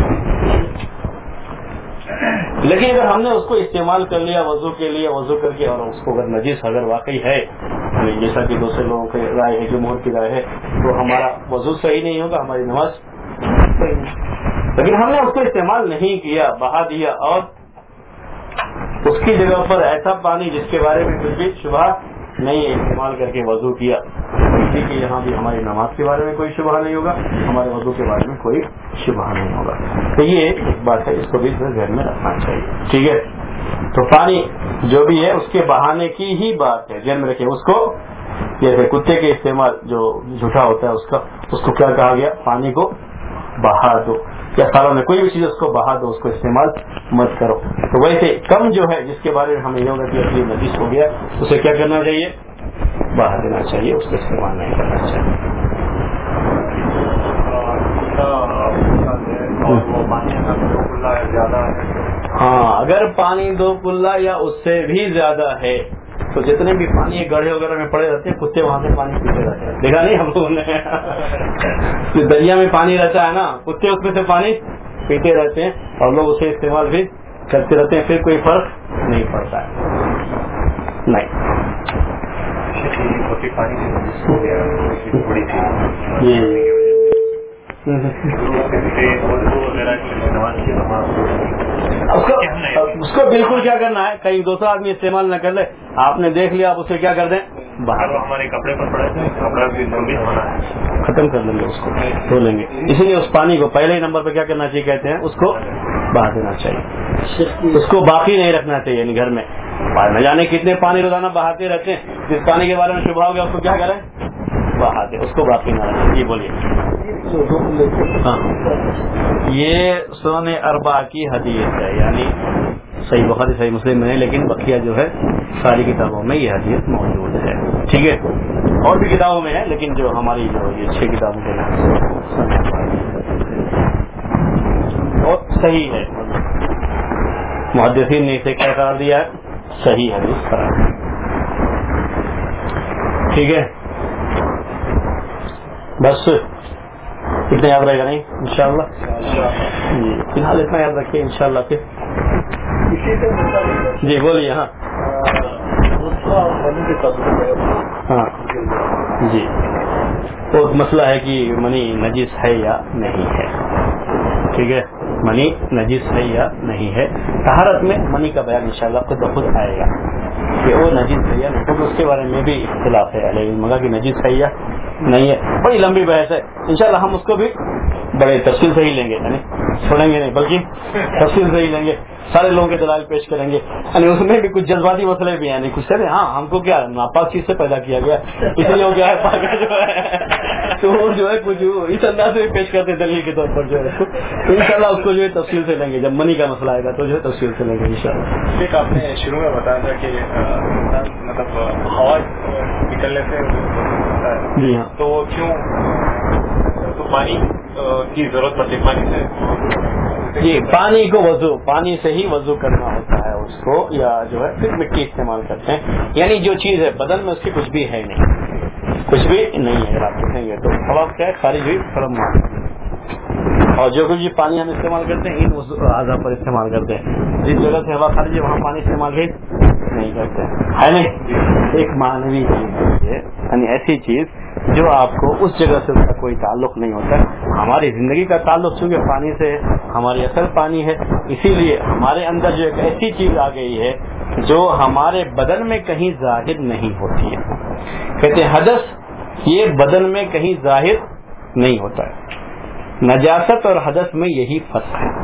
لیکن اگر ہم نے اس کو استعمال کر لیا وضو کے لیے، وضو کر کے، اور اس کو اگر نجس اگر واقعی ہے، جیسا کہ دوسرے لوگوں کی رائے ہے، جمہور کی رائے ہے، تو ہمارا وضو صحیح نہیں ہوگا، ہماری نماز صحیح نہیں۔ لیکن ہم نے اس کو استعمال نہیں کیا، بہا دیا، اور اس کی جگہ پر ایسا پانی جس کے بارے میں کچھ بھی شبہ نہیں ہے استعمال کر کے وضو کیا، اسی کہ یہاں بھی ہماری نماز کے بارے میں کوئی شبہ نہیں ہوگا، ہمارے وضو کے بارے میں کوئی شبہ نہیں ہوگا۔ تو یہ ایک بات ہے، اس کو بھی ذہن میں رکھنا چاہیے، ٹھیک ہے۔ تو پانی جو بھی ہے اس کے بہانے کی ہی بات ہے، ذہن میں رکھیں اس کو، جیسے کتے کے استعمال جو جھوٹا ہوتا ہے اس کو کیا کہا گیا، پانی کو بہا دو، یا سالوں میں کوئی بھی چیز اس کو بہا دو، اس کو استعمال مت کرو۔ تو ویسے کم جو ہے جس کے بارے میں ہمیں یہ ہوگا کہ اصلی نجس ہو گیا، اسے کیا کرنا چاہیے، بہا دینا چاہیے، اس کو استعمال نہیں کرنا چاہیے۔ ہاں، اگر پانی 2 کلہ یا اس سے بھی زیادہ ہے تو جتنے بھی پانی گڑھے وغیرہ میں پڑے رہتے ہیں، کتے وہاں سے پانی پیتے رہتے ہیں، دیکھا نہیں ہم لوگوں نے، دریا میں پانی رہتا ہے نا، کتے اس میں سے پانی پیتے رہتے ہیں اور لوگ اسے استعمال بھی کرتے رہتے ہیں، پھر کوئی فرق نہیں پڑتا ہے، نہیں۔ اس کو بالکل کیا کرنا ہے، کہیں دوسرا آدمی استعمال نہ کر لے، آپ نے دیکھ لیا، آپ اسے کیا کر دیں، باہر ہمارے کپڑے پر پڑے تھے، کپڑا بھی دھونا ہے، ختم کر لیں گے، اس کو دھو لیں گے۔ اسی لیے اس پانی کو پہلے ہی نمبر پہ کیا کرنا چاہیے، کہتے ہیں اس کو بہا دینا چاہیے، اس کو باقی نہیں رکھنا چاہیے، یعنی گھر میں نہ جانے کتنے پانی روزانہ بہاتے رہتے ہیں، جس پانی کے بارے میں شبہ ہو گیا اس کو کیا کریں، بہا دیں، اس کو باقی نہ رکھیں۔ یہ بولیے، ہاں، یہ سنن اربعہ کی حدیث ہے، یعنی صحیح بخاری صحیح مسلم میں نہیں، لیکن بقیہ جو ہے ساری کتابوں میں یہ حدیث موجود ہے، ٹھیک ہے، اور بھی کتابوں میں ہے، لیکن جو ہماری جو یہ 6 کتابوں کے نام اور صحیح ہے، محدثین نے اسے کیا قرار دیا ہے، صحیح حدیث قرار دیا، ٹھیک ہے۔ بس اتنا یاد رہے گا نہیں انشاءاللہ؟ جی فی الحال اتنا یاد رکھیے انشاءاللہ. پھر جی بولیے. ہاں ہاں جی تو مسئلہ ہے کہ منی نجس ہے یا نہیں ہے. ٹھیک ہے, منی نجس ہے یا نہیں ہے. طہارت میں منی کا بیان انشاءاللہ خود بخود آئے گا کہ وہ نجس ہے یا نہیں, کیونکہ اس کے بارے میں بھی اختلاف ہے علیہ علم کہ نجس ہے یا نہیں ہے. بڑی لمبی بحث ہے انشاءاللہ, ہم اس کو بھی بڑے تفصیل سے ہی لیں گے, یعنی چھوڑیں گے نہیں بلکہ تفصیل سے ہی لیں گے, سارے لوگوں کے دلائل پیش کریں گے. یعنی اس میں بھی کچھ جذباتی مسئلے بھی ہیں, یعنی کچھ کہتے ہیں ہاں ہم کو کیا ناپاک چیز سے پیدا کیا گیا اس لیے وہ کیا ہے پاک جو ہے, تو وہ جو ہے کچھ اس انداز سے پیش کرتے دلیل کے طور پر جو ہے. تو انشاءاللہ اس کو جو ہے تفصیل سے لیں گے, جب منی کا مسئلہ آئے گا تو جو ہے تفصیل سے لیں گے انشاءاللہ. ایک آپ نے شروع میں بتایا تھا کہ مطلب ہوا نکلنے سے جی ہاں, تو کیوں تو پانی کی ضرورت پڑتی ہے پانی سے. جی پانی کو وضو, پانی سے ہی وضو کرنا ہوتا ہے اس کو, یا جو ہے پھر مٹی استعمال کرتے ہیں. یعنی جو چیز ہے بدن میں اس کی کچھ بھی ہے نہیں, کچھ بھی نہیں ہے. اگر آپ دیکھیں گے تو ہوا کیا ہے خارج ہوئی فرم, اور جو کچھ پانی ہم استعمال کرتے ہیں ان اعضاء پر استعمال کرتے ہیں. جس جگہ سے ہوا خارج ہے وہاں پانی استعمال ہی نہیں کرتے ہے نہیں. ایک معنوی چیز ہے, یعنی ایسی چیز جو آپ کو اس جگہ سے اس کا کوئی تعلق نہیں ہوتا. ہماری زندگی کا تعلق چونکہ پانی سے ہے, ہماری اصل پانی ہے, اسی لیے ہمارے اندر جو ایک ایسی چیز آ گئی ہے جو ہمارے بدن میں کہیں ظاہر نہیں ہوتی ہے. کہتے ہیں حدث, یہ بدن میں کہیں ظاہر نہیں ہوتا ہے. نجاست اور حدث میں یہی فرق ہے.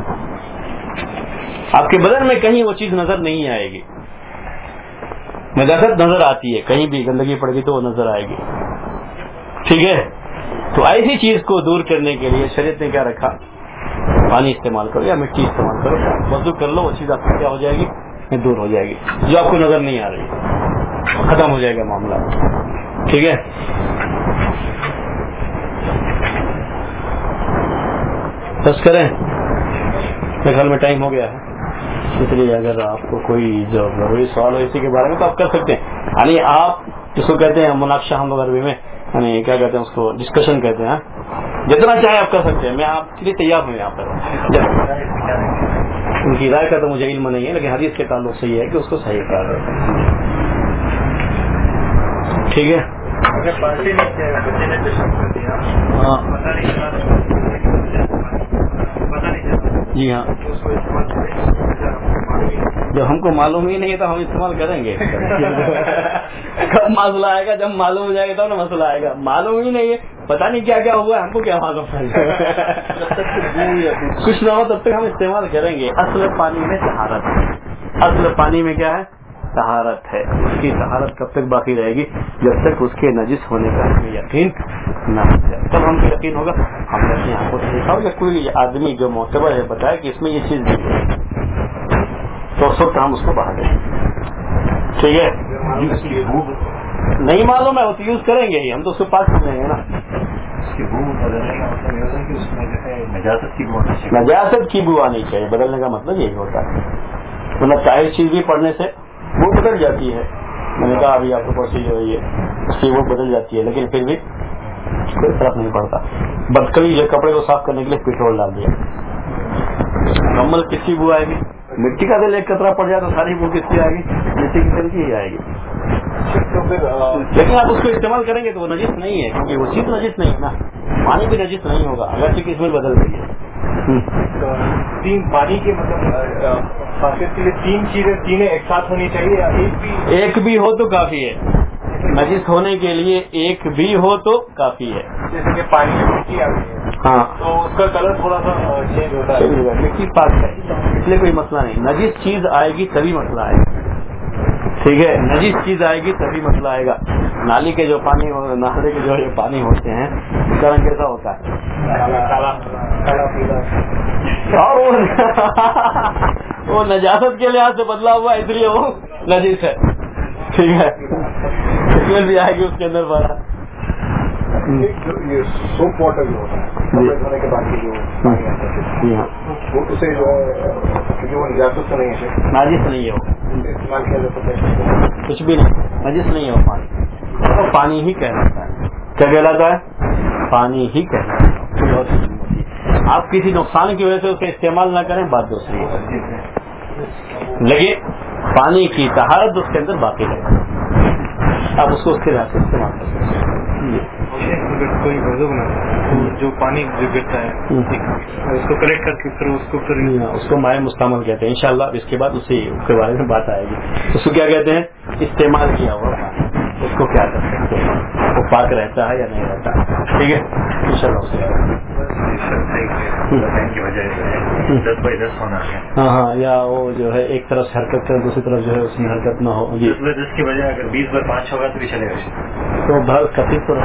آپ کے بدن میں کہیں وہ چیز نظر نہیں آئے گی. نجاست نظر آتی ہے, کہیں بھی گندگی پڑ گئی تو وہ نظر آئے گی. ٹھیک ہے, تو ایسی چیز کو دور کرنے کے لیے شریعت نے کیا رکھا, پانی استعمال کرو یا مٹی استعمال کرو, وضو کر لو, وہ چیز آپ کو کیا ہو جائے گی, دور ہو جائے گی, جو آپ کو نظر نہیں آ رہی, ختم ہو جائے گا معاملہ. ٹھیک ہے, بس کریں, میرے خیال میں ٹائم ہو گیا ہے, اس لیے اگر آپ کو کوئی جو ضروری سوال ہو اسی کے بارے میں تو آپ کر سکتے ہیں. یعنی آپ جس کو کہتے ہیں مناقشہ ہم لوگ عربی میں, یعنی کیا کہتے ہیں اس کو, ڈسکشن کہتے ہیں. جتنا چاہے آپ کر سکتے ہیں, میں آپ کے لیے تیار ہوں یہاں پر. ان کی رائے کا تو مجھے علم نہیں ہے, لیکن حدیث کے تعلق سے یہ ہے کہ اس کو صحیح قرار دیں. ٹھیک ہے, جی ہاں, جب ہم کو معلوم ہی نہیں ہے تو ہم استعمال کریں گے. کب مسئلہ آئے گا, جب معلوم ہو جائے گا تب نا مسئلہ آئے گا. معلوم ہی نہیں ہے, پتہ نہیں کیا کیا ہوا ہے, ہم کو کیا معلوم کچھ نہ ہو تب تک ہم استعمال کریں گے. اصل پانی میں طہارت ہے, اصل پانی میں کیا ہے, طہارت ہے. اس کی طہارت کب تک باقی رہے گی, جب تک اس کے نجس ہونے کا ہمیں یقین نہ ہو جائے. تب ہم کو یقین ہوگا, ہم نے اپنی آنکھوں سے دیکھا ہوگا کوئی آدمی جو معتبر ہے بتایا کہ اس میں یہ چیز نہیں ہے, تو اس وقت ہم اس کو باہر دیں. ٹھیک ہے, نہیں معلوم ہے وہ تو یوز کریں گے ہی, ہم تو اس کو پاس کر دیں گے نا. نجاست کی بو آنی چاہیے, بدلنے کا مطلب یہی ہوتا ہے. مطلب طاہر چیز بھی پڑھنے سے وہ بدل جاتی ہے. میں نے کہا ابھی آپ کو پرچی جو ہے یہ اس کی وہ بدل جاتی ہے, لیکن پھر بھی کوئی فرق نہیں پڑتا. بدکلی جو کپڑے کو صاف کرنے کے لیے پیٹرول ڈال دیا, مکمل کس کی بو آئے گی, مٹی کا دل ایک قطرہ پڑ جائے تو ساری بو کس کی آئے گی, مٹی کی دل کی ہی آئے گی. لیکن آپ اس کو استعمال کریں گے تو وہ نجس نہیں ہے, کیونکہ وہ چیز نجس نہیں ہے نا. پانی بھی نجس نہیں ہوگا اگرچہ کہ اس میں بدل گئی ہے. تین پانی کے مطلب خاصیت کے لیے تین چیزیں تینیں ایک ساتھ ہونی چاہیے, یا ایک بھی ہو تو کافی ہے. نجس ہونے کے لیے ایک بھی ہو تو کافی ہے. جیسے کہ پانی میں مٹی آتی ہے, ہاں, تو اس کا کلر تھوڑا سا چینج ہوتا ہے. مٹی پاک ہے اس لیے کوئی مسئلہ نہیں. نجس چیز آئے گی تبھی مسئلہ آئے گا. ٹھیک ہے, نجس چیز آئے گی تبھی مسئلہ آئے گا. نالی کے جو پانی, نالے کے جو پانی ہوتے ہیں اس کا رنگ کیسا ہوتا ہے, اور وہ نجاست کے لحاظ سے بدلا ہوا اس لیے وہ نجس ہے. ٹھیک ہے, اسمیل بھی آئے گی اس کے اندر بڑا. سوپ واٹر جو ہوتا ہے دھونے کے بعد جو پانی آتا ہے, جی ہاں, اسے جو ہے وہ نجاست نہیں ہے, ناجس نہیں ہے, وہ استعمال کیا جا سکتا ہے, کچھ بھی نہیں, نجس نہیں ہے وہ پانی ہی کہلاتا ہے. کیا کہلاتا ہے, پانی ہی کہلاتا ہے. بہت ہوتی ہے. آپ کسی نقصان کی وجہ سے اسے استعمال نہ کریں بات دوسری ہے, لیکن پانی کی طہارت اس کے اندر باقی رہے, آپ اس کو اس کے لحاظ سے استعمال کر سکتے ہیں. اگر کوئی وضو بنا جو پانی جو گرتا ہے اس کو کلیکٹ کر کے پھر اس کو مائع مستعمل کہتے ہیں. انشاءاللہ اس کے بعد اسی کے بارے میں بات آئے گی. اس کو کیا کہتے ہیں؟ استعمال کیا ہوا پانی. اس کو کیا کر سکتے ہیں, وہ پاک رہتا ہے یا نہیں رہتا. ٹھیک ہے, انشاءاللہ اس کی وجہ سے 10x10 ہونا ہے. ہاں, یا وہ جو ہے ایک طرف سے حرکت کرے دوسری طرف جو ہے اس میں حرکت نہ ہو. 10x10 کی وجہ اگر 20x5 ہوگا تو بھی چلے گا. تو بہت کثیر تو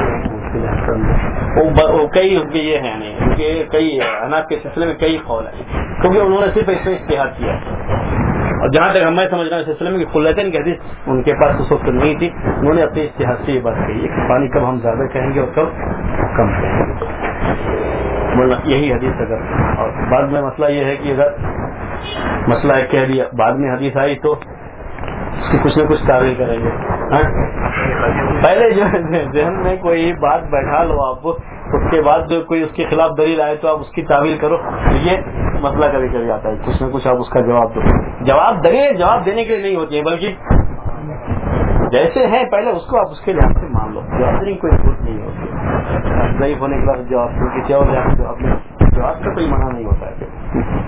وہ کئی ان کے یہ ہیں نہیں, کیونکہ کئی اناف کے سلسلے میں کئی قول ہیں, کیونکہ انہوں نے صرف اس میں اجتہاد کیا. اور جہاں تک میں سمجھ رہا ہوں اس سلسلے میں کہ خلتین کی حدیث ان کے پاس اس وقت نہیں تھی, انہوں نے اپنے اجتہاد سے یہ بات کہی ہے کہ پانی کب ہم زیادہ کہیں گے اور کب کم کہیں گے. یہی حدیث اگر, اور بعد میں مسئلہ یہ ہے کہ اگر مسئلہ ایک کہہ دیا بعد میں حدیث آئی تو اس کی کچھ نہ کچھ تعویل کریں گے. پہلے جو ذہن میں کوئی بات بیٹھا لو آپ, اس کے بعد جو کوئی اس کے خلاف دلیل آئے تو آپ اس کی تعویل کرو. یہ مسئلہ کبھی کبھی آتا ہے, کچھ نہ کچھ آپ اس کا جواب دو. جواب دینے کے لیے نہیں ہوتی ہے, بلکہ جیسے ہیں پہلے اس کو آپ اس کے لحاظ سے مان لو. جواب دینے کی کوئی ضرورت نہیں ہوتی. ضعیف ہونے کے بعد جواب دو, کسی اور جواب کا کوئی منع نہیں ہوتا ہے.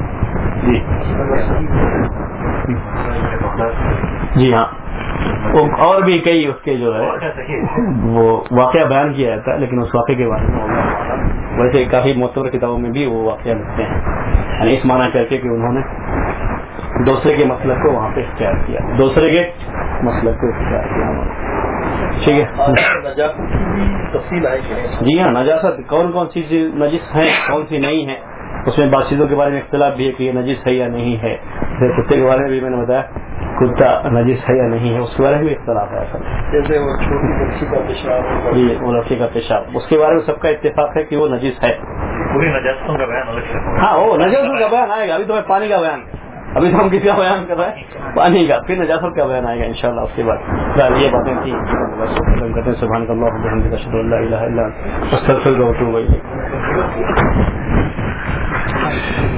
جی ہاں, اور بھی کئی اس کے جو ہے وہ واقعہ بیان کیا جاتا ہے, لیکن اس واقعے کے بارے میں ویسے کافی معتبر کتابوں میں بھی وہ واقعہ لکھتے ہیں, یعنی اس معنی کر کے کہ انہوں نے دوسرے کے مسلک کو وہاں پہ اختیار کیا, دوسرے کے مسلک کو اختیار کیا. ٹھیک ہے, تفصیل آئے. جی ہاں, نجاست کون کون سی چیز نجس ہیں کون سی نہیں ہے, اس میں بعض چیزوں کے بارے میں اختلاف بھی ہے کہ یہ نجس ہے یا نہیں ہے. جیسے کتے کے بارے میں بھی میں نے بتایا کتا نجس ہے یا نہیں ہے, اس کے بارے میں بھی اختلاف ہے. جیسے وہ چھوٹی بچی کا پیشاب, جی وہ لڑکی کا پیشاب, اس کے بارے میں سب کا اتفاق ہے کہ وہ نجس ہے. پوری نجاستوں کا بیان الگ سے. ہاں, وہ نجاست کا بیان آئے گا. ابھی تو میں پانی کا بیان, ابھی تو ہم کسی کا بیان کر رہے ہیں پانی کا, پھر نجاست کا بیان آئے گا انشاءاللہ. اس کے بعد یہ باتیں تھیں. سبحانک اللہم وبحمدک اشہد ان لا الہ الا انت استغفرک واتوب الیک.